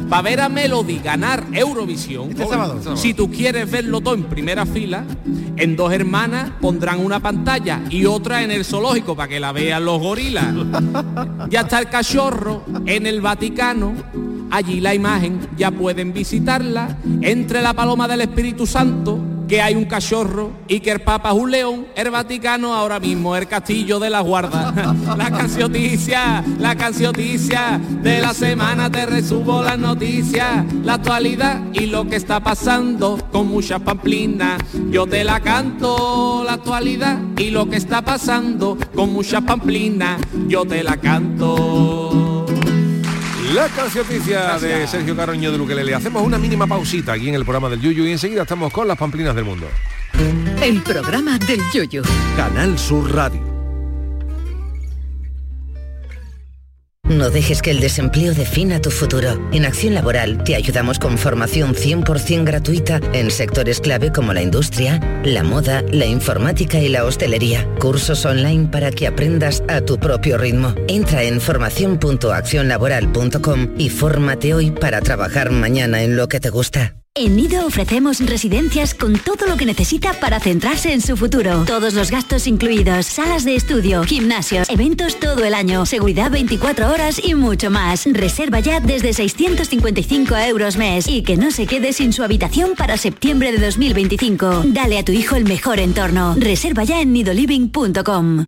para ver a Melody ganar Eurovisión. Este sábado. Si tú quieres verlo todo en primera fila, en Dos Hermanas pondrán una pantalla y otra en el zoológico para que la vean los gorilas. Ya está el cachorro en el Vaticano. Allí la imagen ya pueden visitarla. Entre la paloma del Espíritu Santo, que hay un cachorro, y que el Papa es un león, el Vaticano ahora mismo el Castillo de la Guarda. La cancioticia de la semana, te resumo las noticias, la actualidad y lo que está pasando con muchas pamplinas. Yo te la canto, la actualidad y lo que está pasando con muchas pamplinas. Yo te la canto. La cancioticia de Sergio Carroño de Luquelele. Hacemos una mínima pausita aquí en el programa del Yuyu y enseguida estamos con las pamplinas del mundo. El programa del Yuyu. Canal Sur Radio. No dejes que el desempleo defina tu futuro. En Acción Laboral te ayudamos con formación 100% gratuita en sectores clave como la industria, la moda, la informática y la hostelería. Cursos online para que aprendas a tu propio ritmo. Entra en formacion.accionlaboral.com y fórmate hoy para trabajar mañana en lo que te gusta. En Nido ofrecemos residencias con todo lo que necesita para centrarse en su futuro. Todos los gastos incluidos, salas de estudio, gimnasios, eventos todo el año, seguridad 24 horas y mucho más. Reserva ya desde 655 € mes y que no se quede sin su habitación para septiembre de 2025. Dale a tu hijo el mejor entorno. Reserva ya en nidoliving.com.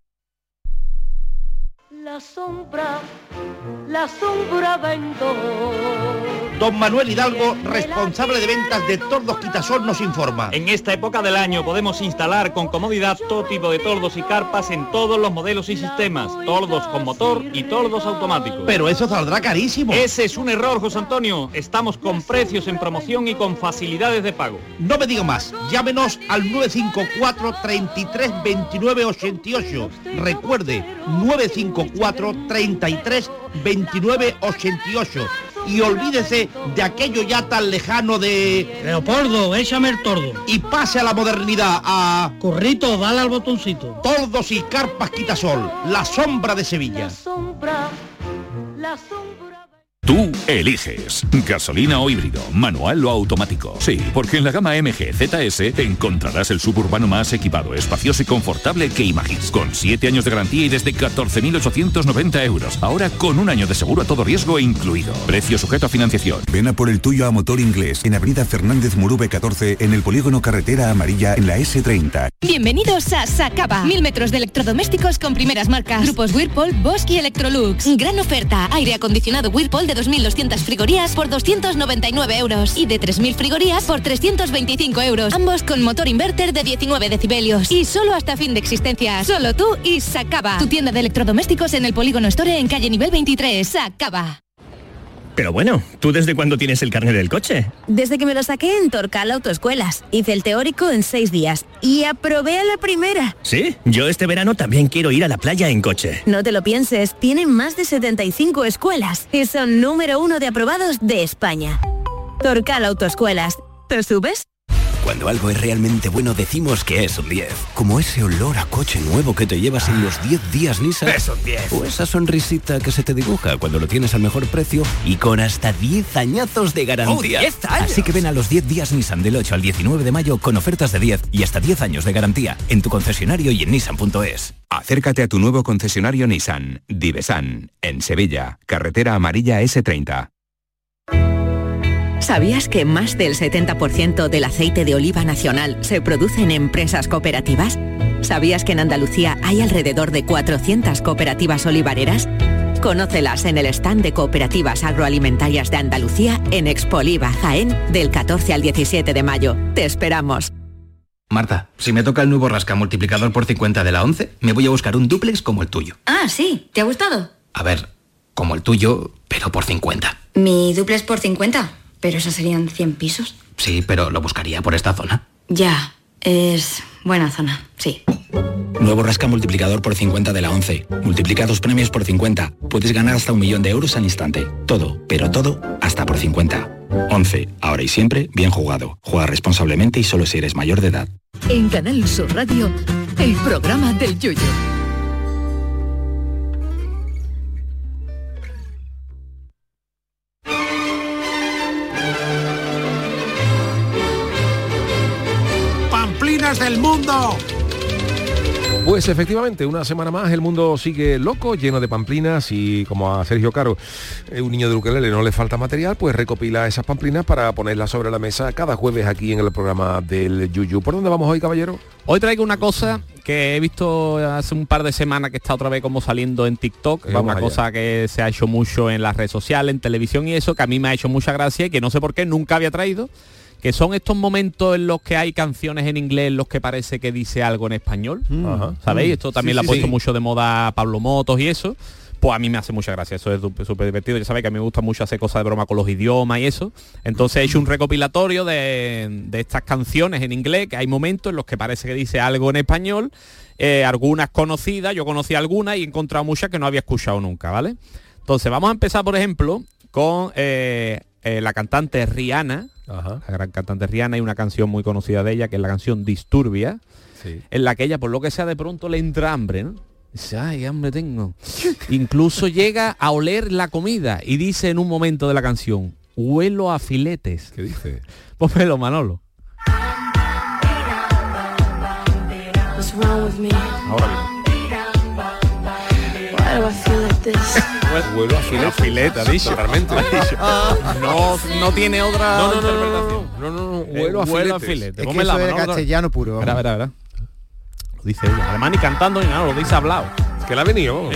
La sombra vendo. Don Manuel Hidalgo, responsable de ventas de Tordos Quitasol, nos informa. En esta época del año podemos instalar con comodidad todo tipo de tordos y carpas en todos los modelos y sistemas, tordos con motor y tordos automáticos. Pero eso saldrá carísimo. Ese es un error, José Antonio. Estamos con precios en promoción y con facilidades de pago. No me diga más, llámenos al 954 33 29 88. Recuerde, 954 33 29 88. Y olvídese de aquello ya tan lejano de... Leopoldo, échame el tordo. Y pase a la modernidad, a... Corrito, dale al botoncito. Tordos y carpas Quitasol, la sombra de Sevilla. La sombra. Tú eliges gasolina o híbrido, manual o automático. Sí, porque en la gama MG ZS encontrarás el suburbano más equipado, espacioso y confortable que imagines. Con 7 años de garantía y desde 14.890 €. Ahora con 1 año de seguro a todo riesgo incluido. Precio sujeto a financiación. Ven a por el tuyo a Motor Inglés, en Avenida Fernández Murube 14, en el polígono Carretera Amarilla, en la S30. Bienvenidos a Sacaba. 1000 metros de electrodomésticos con primeras marcas. Grupos Whirlpool, Bosch y Electrolux. Gran oferta. Aire acondicionado Whirlpool de 2.200 frigorías por 299 €. Y de 3.000 frigorías por 325 €. Ambos con motor inverter de 19 decibelios. Y solo hasta fin de existencia. Solo tú y Sacaba. Tu tienda de electrodomésticos en el Polígono Store en calle nivel 23. Sacaba. Pero bueno, ¿tú desde cuándo tienes el carnet del coche? Desde que me lo saqué en Torcal Autoescuelas. Hice el teórico en 6 días y aprobé a la primera. Sí, yo este verano también quiero ir a la playa en coche. No te lo pienses, tienen más de 75 escuelas y son número 1 de aprobados de España. Torcal Autoescuelas. ¿Te subes? Cuando algo es realmente bueno decimos que es un 10. Como ese olor a coche nuevo que te llevas en los 10 días Nissan. Es un 10. O esa sonrisita que se te dibuja cuando lo tienes al mejor precio y con hasta 10 añazos de garantía. ¡Oh, 10 años! Así que ven a los 10 días Nissan del 8 al 19 de mayo con ofertas de 10 y hasta 10 años de garantía en tu concesionario y en nissan.es. Acércate a tu nuevo concesionario Nissan, Divesan, en Sevilla, carretera amarilla S30. ¿Sabías que más del 70% del aceite de oliva nacional se produce en empresas cooperativas? ¿Sabías que en Andalucía hay alrededor de 400 cooperativas olivareras? Conócelas en el stand de Cooperativas Agroalimentarias de Andalucía en Expoliva, Jaén, del 14 al 17 de mayo. Te esperamos. Marta, si me toca el nuevo rasca multiplicador por 50 de la 11, me voy a buscar un dúplex como el tuyo. Ah, sí, ¿te ha gustado? A ver, como el tuyo, pero por 50. Mi dúplex por 50. Pero esos serían 100 pisos. Sí, pero lo buscaría por esta zona. Ya, es buena zona, sí. Nuevo rasca multiplicador por 50 de la 11. Multiplica tus premios por 50. Puedes ganar hasta 1 millón de euros al instante. Todo, pero todo, hasta por 50. 11. Ahora y siempre, bien jugado. Juega responsablemente y solo si eres mayor de edad. En Canal Sur Radio, el programa del Yuyu. pamplinas del mundo. Pues efectivamente, una semana más el mundo sigue loco, lleno de pamplinas, y como a Sergio Caro, un niño de ukelele, no le falta material, pues recopila esas pamplinas para ponerlas sobre la mesa cada jueves aquí en el programa del Yuyu. ¿Por dónde vamos hoy, caballero? Hoy traigo una cosa que he visto hace un par de semanas que está otra vez como saliendo en TikTok, una cosa que se ha hecho mucho en las redes sociales, en televisión y eso, que a mí me ha hecho mucha gracia y que no sé por qué nunca había traído, que son estos momentos en los que hay canciones en inglés en los que parece que dice algo en español. ¿Sabéis? Esto también lo ha puesto mucho de moda Pablo Motos y eso. Pues a mí me hace mucha gracia, eso es súper divertido. Ya sabéis que a mí me gusta mucho hacer cosas de broma con los idiomas y eso. Entonces he hecho un recopilatorio de estas canciones en inglés, que hay momentos en los que parece que dice algo en español, algunas conocidas, yo conocí algunas y he encontrado muchas que no había escuchado nunca, ¿vale? Entonces vamos a empezar, por ejemplo, con la cantante Rihanna. La gran cantante Rihanna, y una canción muy conocida de ella, que es la canción Disturbia, en la que ella, por lo que sea, de pronto le entra hambre, ¿no? Dice, ay, hambre tengo. Incluso llega a oler la comida y dice en un momento de la canción, huelo a filetes. ¿Qué dice? Pónmelo, Manolo. Ahora mismo. Huelo a filete, ha dicho. Totalmente. No tiene otra interpretación. No, huelo a filete. Es que eso es castellano puro. Verá. Lo dice ella. Además ni cantando ni nada, lo dice hablado. Que la ha venido.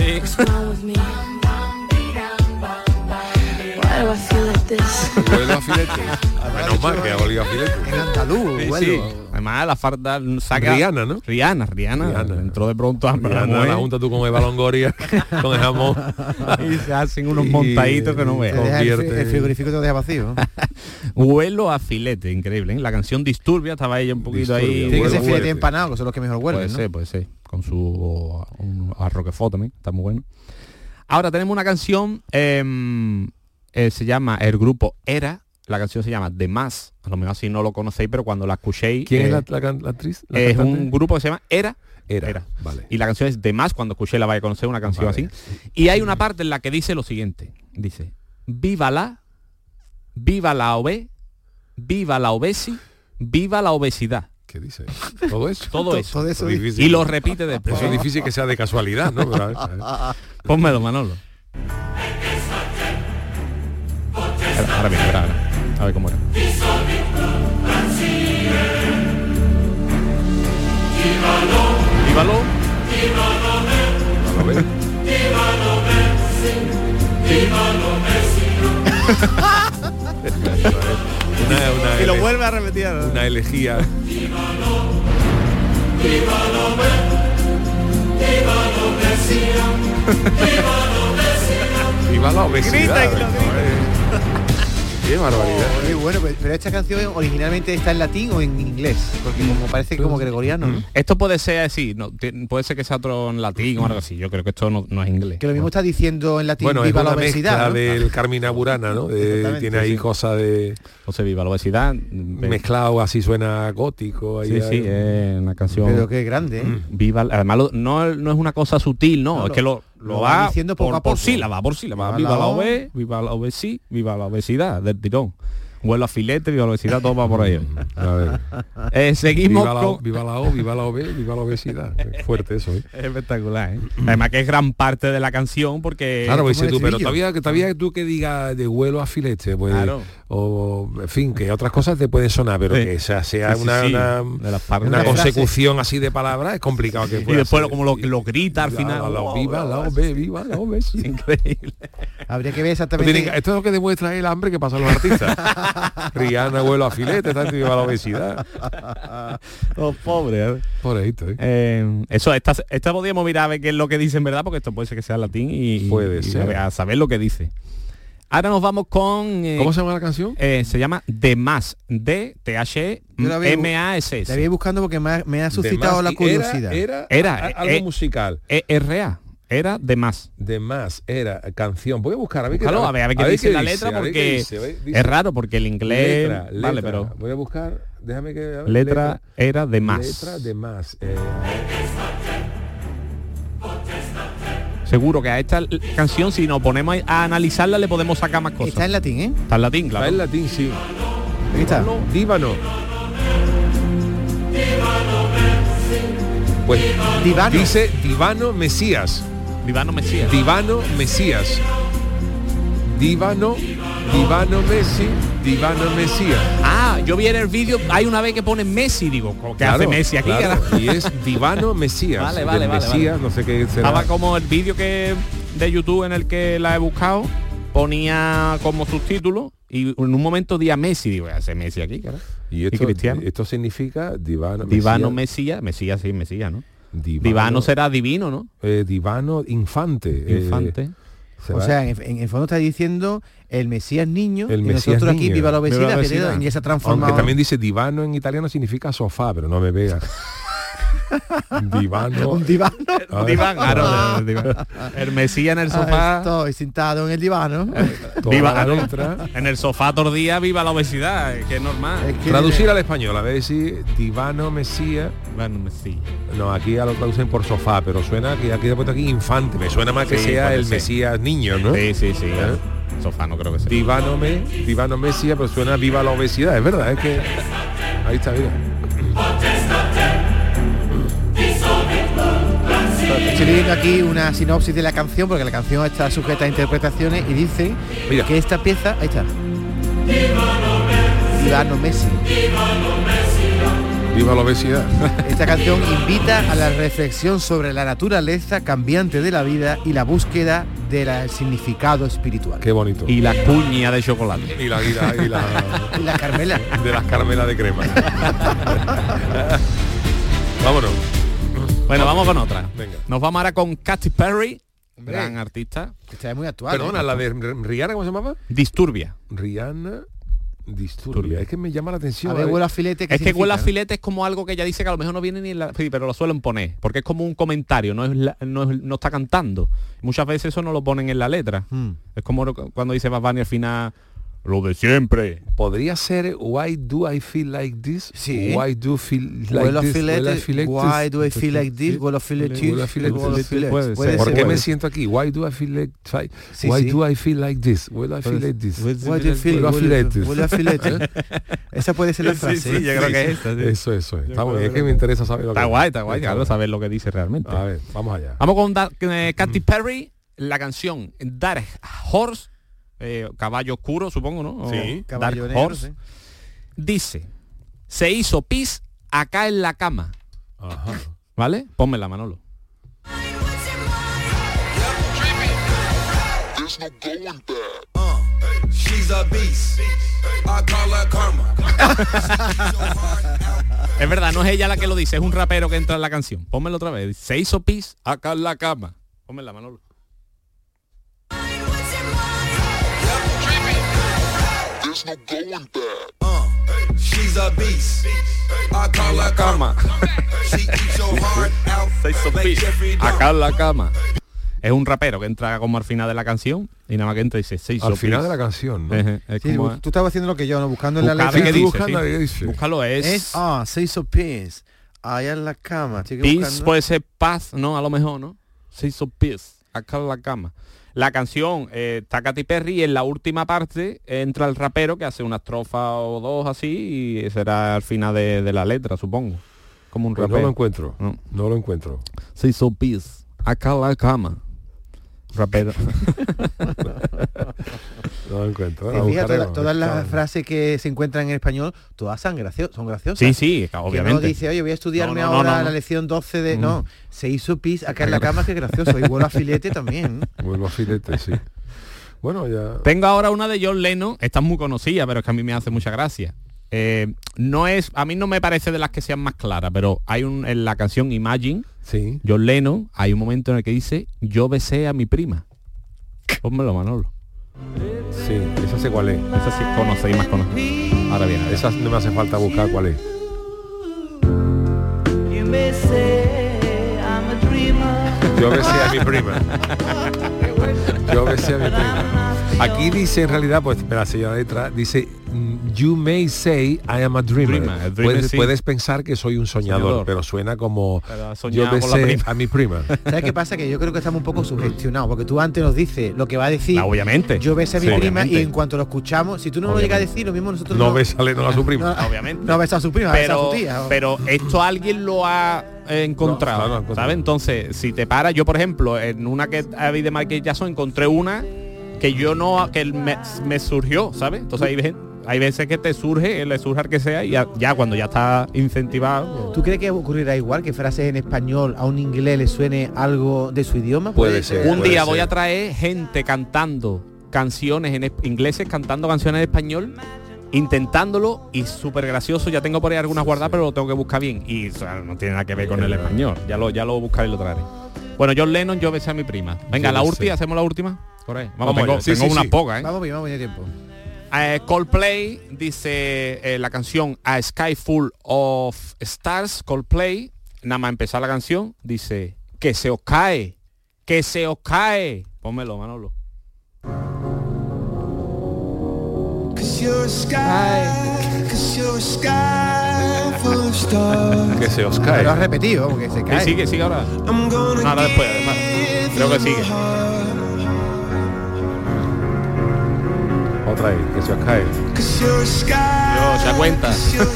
Huelo a filete. Menos mal que ha olido a filete. En andaluz, huelo. Además la farda saca Rihanna, ¿no? Rihanna. Entró de pronto a la junta tú con Eva Longoria, con el jamón. Y se hacen unos montaditos que no veas. El frigorífico te deja vacío. Huelo a filete, increíble, ¿eh? La canción Disturbia, estaba ella un poquito ahí. Tiene que ser filete empanado, que son los que mejor huelen, ¿no? Puede ser. Con su Roquefort también, está muy bueno. Ahora tenemos una canción, se llama el grupo Era. La canción se llama The Mass. A lo mejor así no lo conocéis, pero cuando la escuchéis... ¿Quién es la actriz? Es un grupo que se llama Era. Vale. Y la canción es The Mass. Cuando escuchéis la vais a conocer, una canción así. Y hay una parte en la que dice lo siguiente. Dice, viva la OB, viva la obesi, viva la obesidad. ¿Qué dice? ¿Todo eso? Todo eso. Difícil. Y lo repite después. Eso es difícil que sea de casualidad, ¿no? Pero a ver. Pónmelo, Manolo. Ahora bien, ahora. A ver cómo era. Vívalo. Y lo vuelve a repetir. Una elegía. Viva la obesidad. Qué barbaridad. Muy bueno, pero esta canción originalmente está en latín o en inglés, porque como parece como gregoriano, ¿no? Esto puede ser así, puede ser que sea otro en latín o algo así. Yo creo que esto no es inglés. Que lo mismo está diciendo en latín, bueno, viva es la una obesidad, mezcla, ¿no? del Carmina Burana, ¿no? Tiene ahí cosas de... O sea, viva la obesidad. Mezclado, así suena gótico. Ahí sí, es una canción... Pero qué grande, ¿eh? Viva, además no es una cosa sutil, ¿no? Es que lo va diciendo poco a poco. Por sílaba. Viva la OB, viva la obesidad, viva la obesidad del tirón. Huelo a filete, viva la obesidad, todo va por ahí. A ver. Seguimos viva la O, viva la OB, viva la obesidad. Es fuerte eso, ¿eh? Es espectacular, ¿eh? Además que es gran parte de la canción porque... Claro, pues tú, pero todavía tú que digas de huelo a filete, pues, claro. O en fin, que otras cosas te pueden sonar, pero que sea una consecución así de palabras es complicado que pueda. Y después como lo grita al final. Viva la OB, viva la OB. Increíble. Habría que ver exactamente... Esto es lo que demuestra el hambre que pasan los artistas. Rihanna, huelo a filete, tanto viva la obesidad. Oh, pobre. Pobrecito, eso, esta podríamos mirar a ver qué es lo que dice en verdad, porque esto puede ser que sea latín y puede ser. A saber lo que dice. Ahora nos vamos con... ¿Cómo se llama la canción? Se llama The Mass, D-T-H-M-A-S-S. La voy buscando porque me ha suscitado la curiosidad. Era algo musical. R-A. Era The Mass. The Mass, era canción. Voy a buscar, a ver qué dice la letra, porque dice. Es raro, porque el inglés... Letra. Vale, pero... Voy a buscar, déjame que... A ver, letra era The Mass. Letra de Mass. Seguro que a esta canción, si nos ponemos a analizarla, le podemos sacar más cosas. Está en latín, ¿eh? Está en latín, claro. Está en latín, sí. Ahí está. Díbano. Pues Divano. dice Divano Mesías. Divano Mesías. Divano Mesías. Divano Messi, Divano Mesías. Ah, yo vi en el vídeo, hay una vez que pone Messi, digo, ¿qué hace Messi aquí? Claro, y es Divano Mesías. Vale. Mesías, no sé qué será. Estaba como el vídeo que de YouTube en el que la he buscado, ponía como subtítulo y en un momento di a Messi, digo, hace Messi aquí, cara. Y esto significa Divano Mesías, sí, Mesías, ¿no? Divano será divino, ¿no? Divano Infante. O sea, en el fondo está diciendo el Mesías niño, el y Mesías nosotros aquí niño. viva la obesidad, y esa transformada. Aunque también dice divano en italiano significa sofá, pero no me veas. Divano. Un divano. Diván, claro, el Mesías en el sofá. Estoy sentado en el divano. En el sofá todo el día, viva la obesidad, que es normal. Traducir al español, a ver si Divano Mesías. Divano Mesías. No, aquí ya lo traducen por sofá, pero suena que aquí he puesto aquí infante. Me suena más que sea el Mesías niño, ¿no? Sí. Sofá no creo que sea. Divano Mesías, pero suena viva la obesidad, es verdad, es que ahí está, mira. Estoy leyendo aquí una sinopsis de la canción, porque la canción está sujeta a interpretaciones y dice que esta pieza, ahí está, Divano Messi. Viva la obesidad. Esta canción invita a la reflexión sobre la naturaleza cambiante de la vida y la búsqueda del significado espiritual. Qué bonito. Y la cuña de chocolate. Y la y la Carmela. De las Carmelas de crema. Vámonos. Bueno, vamos con otra. Venga. Nos vamos ahora con Katy Perry, gran artista. Esta es muy actual. Perdona, la de Rihanna, ¿cómo se llamaba? Disturbia. Rihanna Disturbia. Es que me llama la atención. A ver, huele a filete. Es que huele a filete es como algo que ella dice que a lo mejor no viene ni en la... Sí, pero lo suelen poner, porque es como un comentario, no está cantando. Muchas veces eso no lo ponen en la letra. Es como cuando dice Bad Bunny al final... Lo de siempre. Podría ser Why do I feel like this? Sí. Why do I feel like well this? Why do I feel like this? Well, I feel like this. ¿Por qué me siento aquí? Why do I feel like Why do I feel like this? Well, I feel like this. Why do I feel like this? Well, I feel like this. Esa puede ser la frase. Sí, yo creo que es esta. Eso. Está muy bien. Es que me interesa saber lo que está guay, claro, saber lo que dice realmente. A ver, vamos allá. Vamos con Katy Perry, la canción Dark Horse. Caballo oscuro, supongo, ¿no? Sí, caballo Dark negro, Horse. sí. Dice, se hizo pis acá en la cama. Ajá. ¿Vale? Pónmela, Manolo. Es verdad, no es ella la que lo dice, es un rapero que entra en la canción. Pónmelo otra vez. Se hizo pis acá en la cama. Pónmela, Manolo. She's a beast. I call her cama. Acá en la cama. Es un rapero que entra como al final de la canción y nada más que entra y dice se hizo al final pis. de la canción, ¿no? Sí, tú estabas haciendo lo que yo, ¿no? Buscando en la letra. ¿Qué dice? ¿Qué dice? Búscalo, se hizo pis allá en la cama. Pis puede ser paz, ¿no? A lo mejor, ¿no? Se hizo pis acá en la cama. La canción está Katy Perry y en la última parte entra el rapero que hace una estrofa o dos así y será al final de la letra, supongo. Como un rapero. No lo encuentro. No lo encuentro. Se hizo pis acá en la cama. Rapero. No lo encuentro. Todas las frases que se encuentran en español, todas son graciosas. Sí, obviamente. Que no dice, oye, voy a estudiarme ahora la lección 12 de... No, se hizo pis acá en la cama, que gracioso. Y vuelo a filete también. Vuelo a filete, sí. Bueno, ya... Tengo ahora una de John Lennon. Esta es muy conocida, pero es que a mí me hace mucha gracia. A mí no me parece de las que sean más claras, pero hay en la canción Imagine, sí. John Lennon, hay un momento en el que dice yo besé a mi prima. Pónmelo, Manolo. Sí, esa sé cuál es. Esa sí conocéis, más conocéis. Ahora bien, esa no me hace falta buscar cuál es. Yo besé a mi prima. Yo besé a mi prima. Aquí dice en realidad, pues espera, señora letra, dice you may say I am a dreamer. Puedes pensar que soy un soñador, pero suena como yo besé a mi prima. ¿Sabes qué pasa? Que yo creo que estamos un poco sugestionados, porque tú antes nos dices lo que va a decir. Obviamente. Yo besé a mi prima y en cuanto lo escuchamos, si tú no lo llegas a decir, lo mismo nosotros no besale a su prima. Obviamente. No besa a su prima, besa a su tía. Pero esto alguien lo ha encontrado, ¿sabes? Entonces, si te paras, yo por ejemplo, en una que había de Michael Jackson encontré una que yo no, que me surgió, ¿sabes? Entonces hay veces que le surge al que sea y ya cuando ya está incentivado. ¿Tú crees que ocurrirá igual que frases en español a un inglés le suene algo de su idioma? Puede ser. Un día voy a traer gente cantando canciones en ingleses, cantando canciones en español, intentándolo, y súper gracioso. Ya tengo por ahí algunas guardadas, pero lo tengo que buscar bien y o sea, no tiene nada que ver con el español. Ya lo buscaré y lo traeré. Bueno, John Lennon, yo besé a mi prima. Venga, la última, hacemos la última. Por ahí. Vamos, tengo unas pocas, ¿eh? Vamos bien de tiempo. Coldplay dice la canción A Sky Full of Stars. Coldplay, nada más empezar la canción, dice que se os cae. Pónmelo, Manolo. Que se os cae. Lo has repetido, porque se cae. Que sigue ahora. Ahora después, además. Creo que sigue. Otra vez, que se os cae. Se cuenta.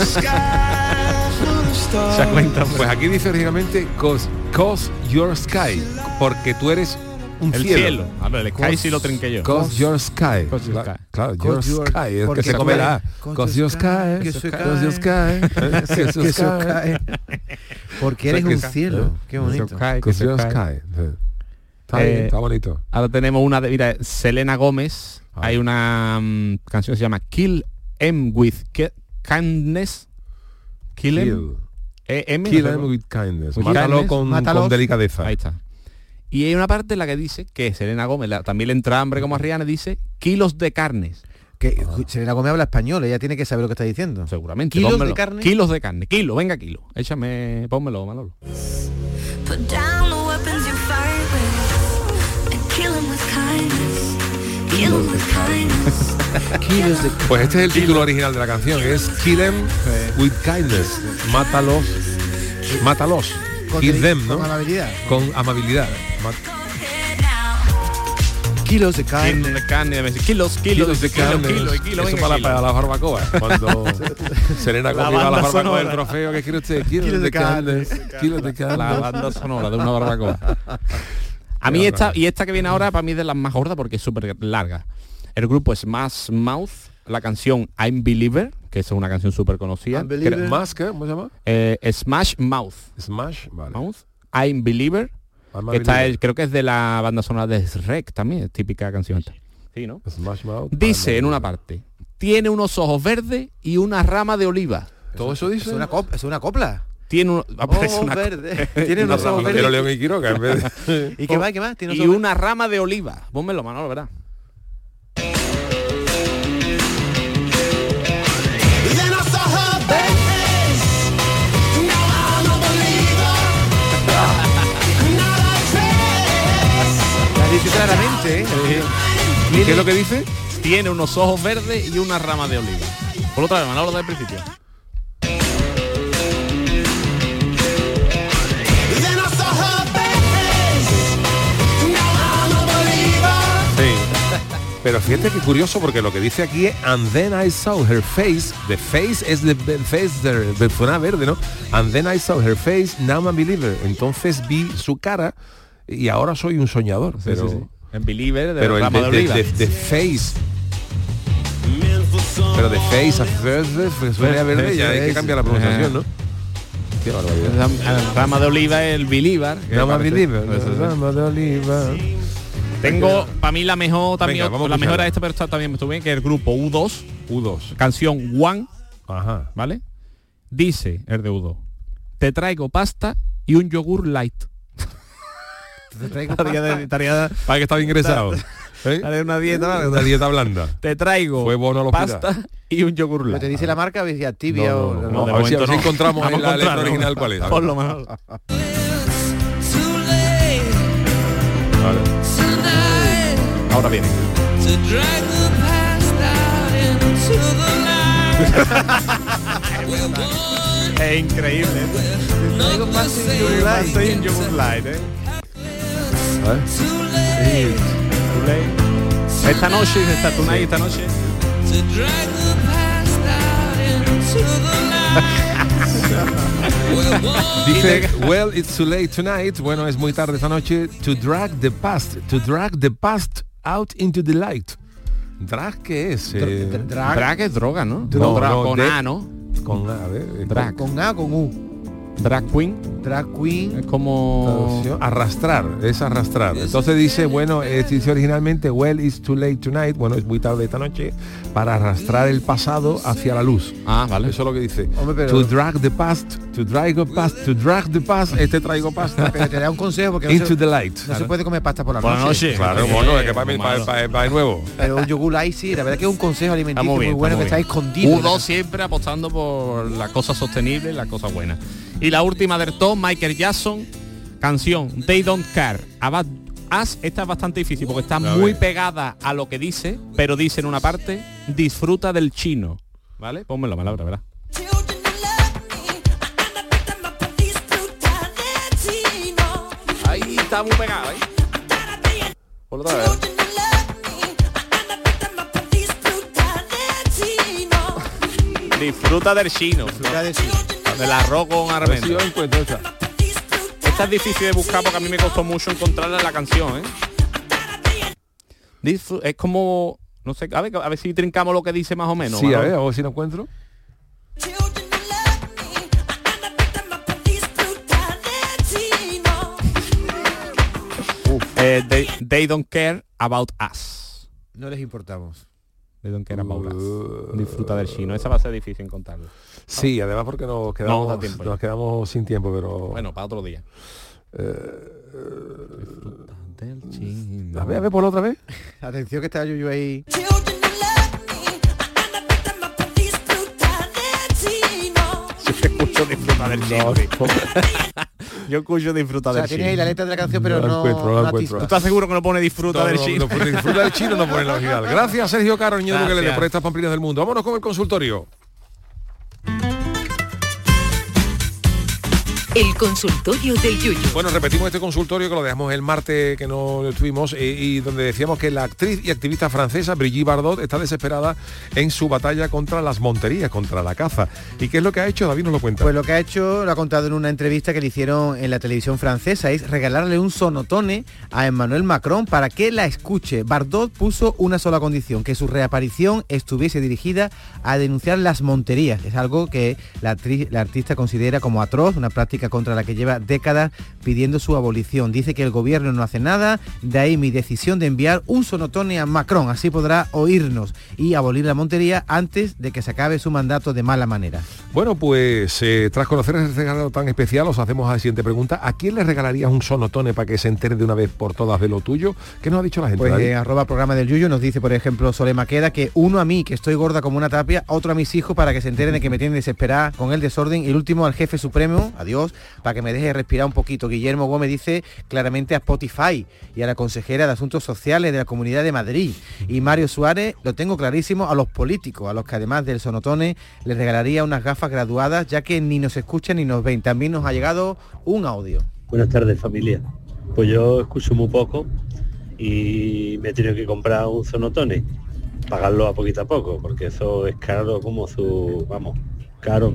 Se cuenta. Pues aquí dice originalmente cause your sky, porque tú eres un cielo. A ver, el sky sí lo trinqué yo. Cause your sky. Claro, your sky. Es que se come la cause your sky. Cause your sky. Porque eres un cielo. Qué bonito. Cause your sky. Está bonito. Ahora tenemos una de, mira, Selena Gómez. Hay una canción que se llama Kill Em With Kindness. Kill Em With Kindness. Mátalo con delicadeza. Ahí está. Y hay una parte en la que dice que Selena Gómez también le entra hambre como a Rihanna, dice kilos de carnes. Que Selena Gómez habla español, ella tiene que saber lo que está diciendo. Seguramente. ¿Kilos de carne? Kilos de carne. Venga, kilo. Pónmelo, Manolo. Pues este es el título original de la canción, es Kill Them With Kindness. Mátalos. Kill them, ¿no? Con amabilidad. Kilos de carne. Kilos de carne. Eso para la barbacoa. Cuando Selena Gómez va a la barbacoa del trofeo, ¿qué quiere usted? Kilos de carne. La banda sonora de una barbacoa. A mí esta que viene ahora para mí es de las más gordas porque es súper larga. El grupo es Smash Mouth, la canción I'm Believer, que es una canción súper conocida. ¿Más qué? ¿Cómo se llama? Smash Mouth. Smash, vale. Mouth, I'm Believer. Creo que es de la banda sonora de Shrek también, es típica canción. Sí, ¿no? Smash Mouth. Dice en una parte, tiene unos ojos verdes y una rama de oliva. ¿Todo eso dice? Es una copla. Tiene unos ojos verdes. Tiene unos ojos verdes. Pero León y Quiroga en vez de... ¿Y qué más? ¿Tiene y una rama de oliva. Pónmelo, Manolo, ¿verdad? La dice claramente, ¿eh? ¿Y qué es lo que dice? Tiene unos ojos verdes y una rama de oliva. Por otra vez, Manolo, del principio. Pero fíjate qué curioso, porque lo que dice aquí es and then I saw her face. The face es the face de zona verde, ¿no? And then I saw her face, now I'm a believer. Entonces vi su cara y ahora soy un soñador. Pero, sí. En believer de pero rama de oliva. The face. Pero the face a verde suena verde, ya hay que cambiar la pronunciación, ¿no? Qué barbaridad. La rama de oliva es el believer. Rama de oliva. Tengo para mí la mejor también. Venga, la mejor era esta, pero esta también me estuvo bien, que es el grupo U2. Canción One. Ajá. ¿Vale? Dice el de U2: te traigo pasta y un yogur light. Te traigo para que estaba ingresado. Una dieta blanda. Te traigo pasta y un yogur light. ¿Te dice la marca? ¿Ves Tibia no, a ver si encontramos en la letra original cuál es. Por lo menos. Ahora viene. Es increíble. Estoy en Yogur Light, Esta noche, esta noche. Dice, well, it's too late tonight. Bueno, es muy tarde esta noche. To drag the past out into the light. ¿Drag qué es? Drag es droga, ¿no? Con A, ¿no? Con A, a ver. Drag. Con A, con U. Drag queen. Drag queen. Es como... Arrastrar, es arrastrar. Entonces dice, bueno, dice originalmente, well, it's too late tonight. Bueno, es muy tarde esta noche. Para arrastrar el pasado hacia la luz. Ah, vale. Eso es lo que dice. Hombre, pero... To drag the past. Traigo pasta. Pero te da un consejo porque into the light. No se puede comer pasta por la noche. Claro, bueno, es que para nuevo. Pero un yogur light sí, la verdad que es un consejo alimenticio muy bueno que está escondido. Uno siempre apostando por la cosa sostenible y la cosa buena. Y la última del top, Michael Jackson, canción They Don't Care About Us. Esta es bastante difícil porque está muy pegada a lo que dice, pero dice en una parte, disfruta del chino. ¿Vale? Ponme la palabra, ¿verdad? Ahí está muy pegado, ¿eh? Por otra vez. Disfruta del chino. Del arroz con armento. Esta es difícil de buscar porque a mí me costó mucho encontrarla en la canción, ¿eh? Es como... No sé, a ver si trincamos lo que dice más o menos. Sí, a ver si lo encuentro. They don't care about us. No les importamos. They don't care about us. Disfruta del chino. Esa va a ser difícil encontrarlo. Sí, además porque nos quedamos sin tiempo, pero... Bueno, para otro día. Disfruta del chino. A ver, por otra vez. Atención que está Yuyu ahí. Escucho disfruta del chino. Yo escucho disfruta del chino. Tiene ahí la letra de la canción, pero no encuentro. ¿Tú estás seguro que no pone disfruta del chino? No, disfruta del chino no pone la original. Gracias, Sergio Caro, niño que le por estas pamplinas del mundo. Vámonos con el consultorio. El consultorio del Yuyu. Bueno, repetimos este consultorio que lo dejamos el martes que no estuvimos y donde decíamos que la actriz y activista francesa Brigitte Bardot está desesperada en su batalla contra las monterías, contra la caza. ¿Y qué es lo que ha hecho? David nos lo cuenta. Pues lo que ha hecho, lo ha contado en una entrevista que le hicieron en la televisión francesa, es regalarle un sonotone a Emmanuel Macron para que la escuche. Bardot puso una sola condición, que su reaparición estuviese dirigida a denunciar las monterías. Es algo que la artista considera como atroz, una práctica contra la que lleva décadas pidiendo su abolición. Dice que el gobierno no hace nada, de ahí mi decisión de enviar un sonotone a Macron, así podrá oírnos y abolir la montería antes de que se acabe su mandato de mala manera. Bueno, pues tras conocer ese regalo tan especial, os hacemos la siguiente pregunta. ¿A quién le regalarías un sonotone para que se entere de una vez por todas de lo tuyo? ¿Qué nos ha dicho la gente? Pues @programa del Yuyu nos dice, por ejemplo, Sole Maqueda, que uno a mí, que estoy gorda como una tapia, otro a mis hijos para que se enteren de que me tienen desesperada con el desorden, y el último al jefe supremo, adiós, para que me deje respirar un poquito. Guillermo Gómez dice claramente a Spotify y a la consejera de Asuntos Sociales de la Comunidad de Madrid. Y Mario Suárez, lo tengo clarísimo, a los políticos, a los que además del sonotone les regalaría unas gafas graduadas, ya que ni nos escuchan ni nos ven. También nos ha llegado un audio. Buenas tardes, familia. Pues yo escucho muy poco y me he tenido que comprar un sonotone, pagarlo a poco, porque eso es caro como su... vamos, caro.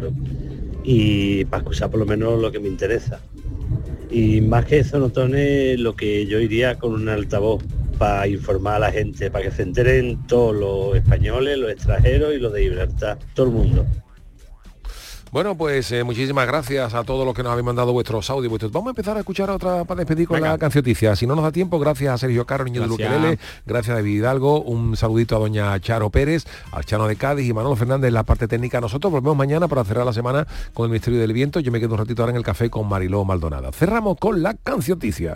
Y para escuchar por lo menos lo que me interesa. Y más que sonotone, lo que yo iría con un altavoz para informar a la gente, para que se enteren todos los españoles, los extranjeros y los de Gibraltar, todo el mundo. Bueno, pues muchísimas gracias a todos los que nos habéis mandado vuestros audios. Vamos a empezar a escuchar otra para despedir con la cancioticia. Si no nos da tiempo, gracias a Sergio Caro, niño de Ukelele, gracias a David Hidalgo, un saludito a doña Charo Pérez, al Chano de Cádiz y Manolo Fernández en la parte técnica. Nosotros volvemos mañana para cerrar la semana con el Ministerio del Viento. Yo me quedo un ratito ahora en el café con Mariló Maldonada. Cerramos con la cancioticia.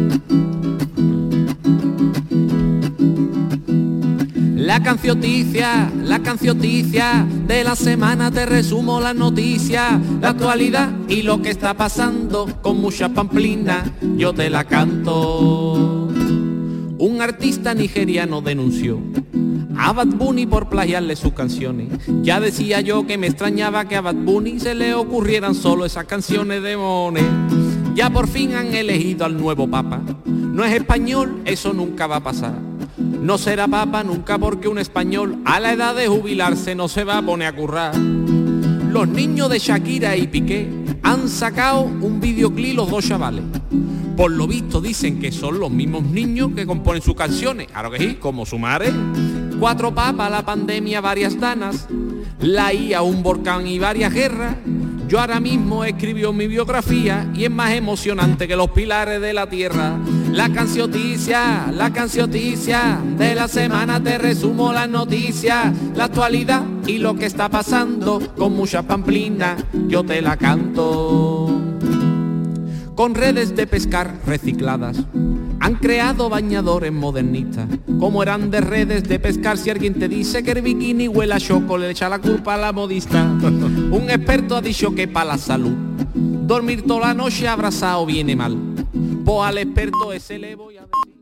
La cancioticia de la semana, te resumo las noticias, la actualidad y lo que está pasando con mucha pamplina, yo te la canto. Un artista nigeriano denunció a Bad Bunny por plagiarle sus canciones. Ya decía yo que me extrañaba que a Bad Bunny se le ocurrieran solo esas canciones de Monet. Ya por fin han elegido al nuevo papa. No es español, eso nunca va a pasar. No será papa nunca porque un español a la edad de jubilarse no se va a poner a currar. Los niños de Shakira y Piqué han sacado un videoclip los dos chavales. Por lo visto dicen que son los mismos niños que componen sus canciones. Claro que sí, como su madre. 4 papas, la pandemia, varias danas, la IA, un volcán y varias guerras. Yo ahora mismo escribió mi biografía y es más emocionante que los pilares de la tierra. La cancioticia de la semana, te resumo las noticias, la actualidad y lo que está pasando. Con mucha pamplina yo te la canto. Con redes de pescar recicladas han creado bañadores modernistas. Como eran de redes de pescar, si alguien te dice que el bikini huele a choco, le echa la culpa a la modista. Un experto ha dicho que para la salud dormir toda la noche abrazado viene mal. Pues al experto ese le voy a decir.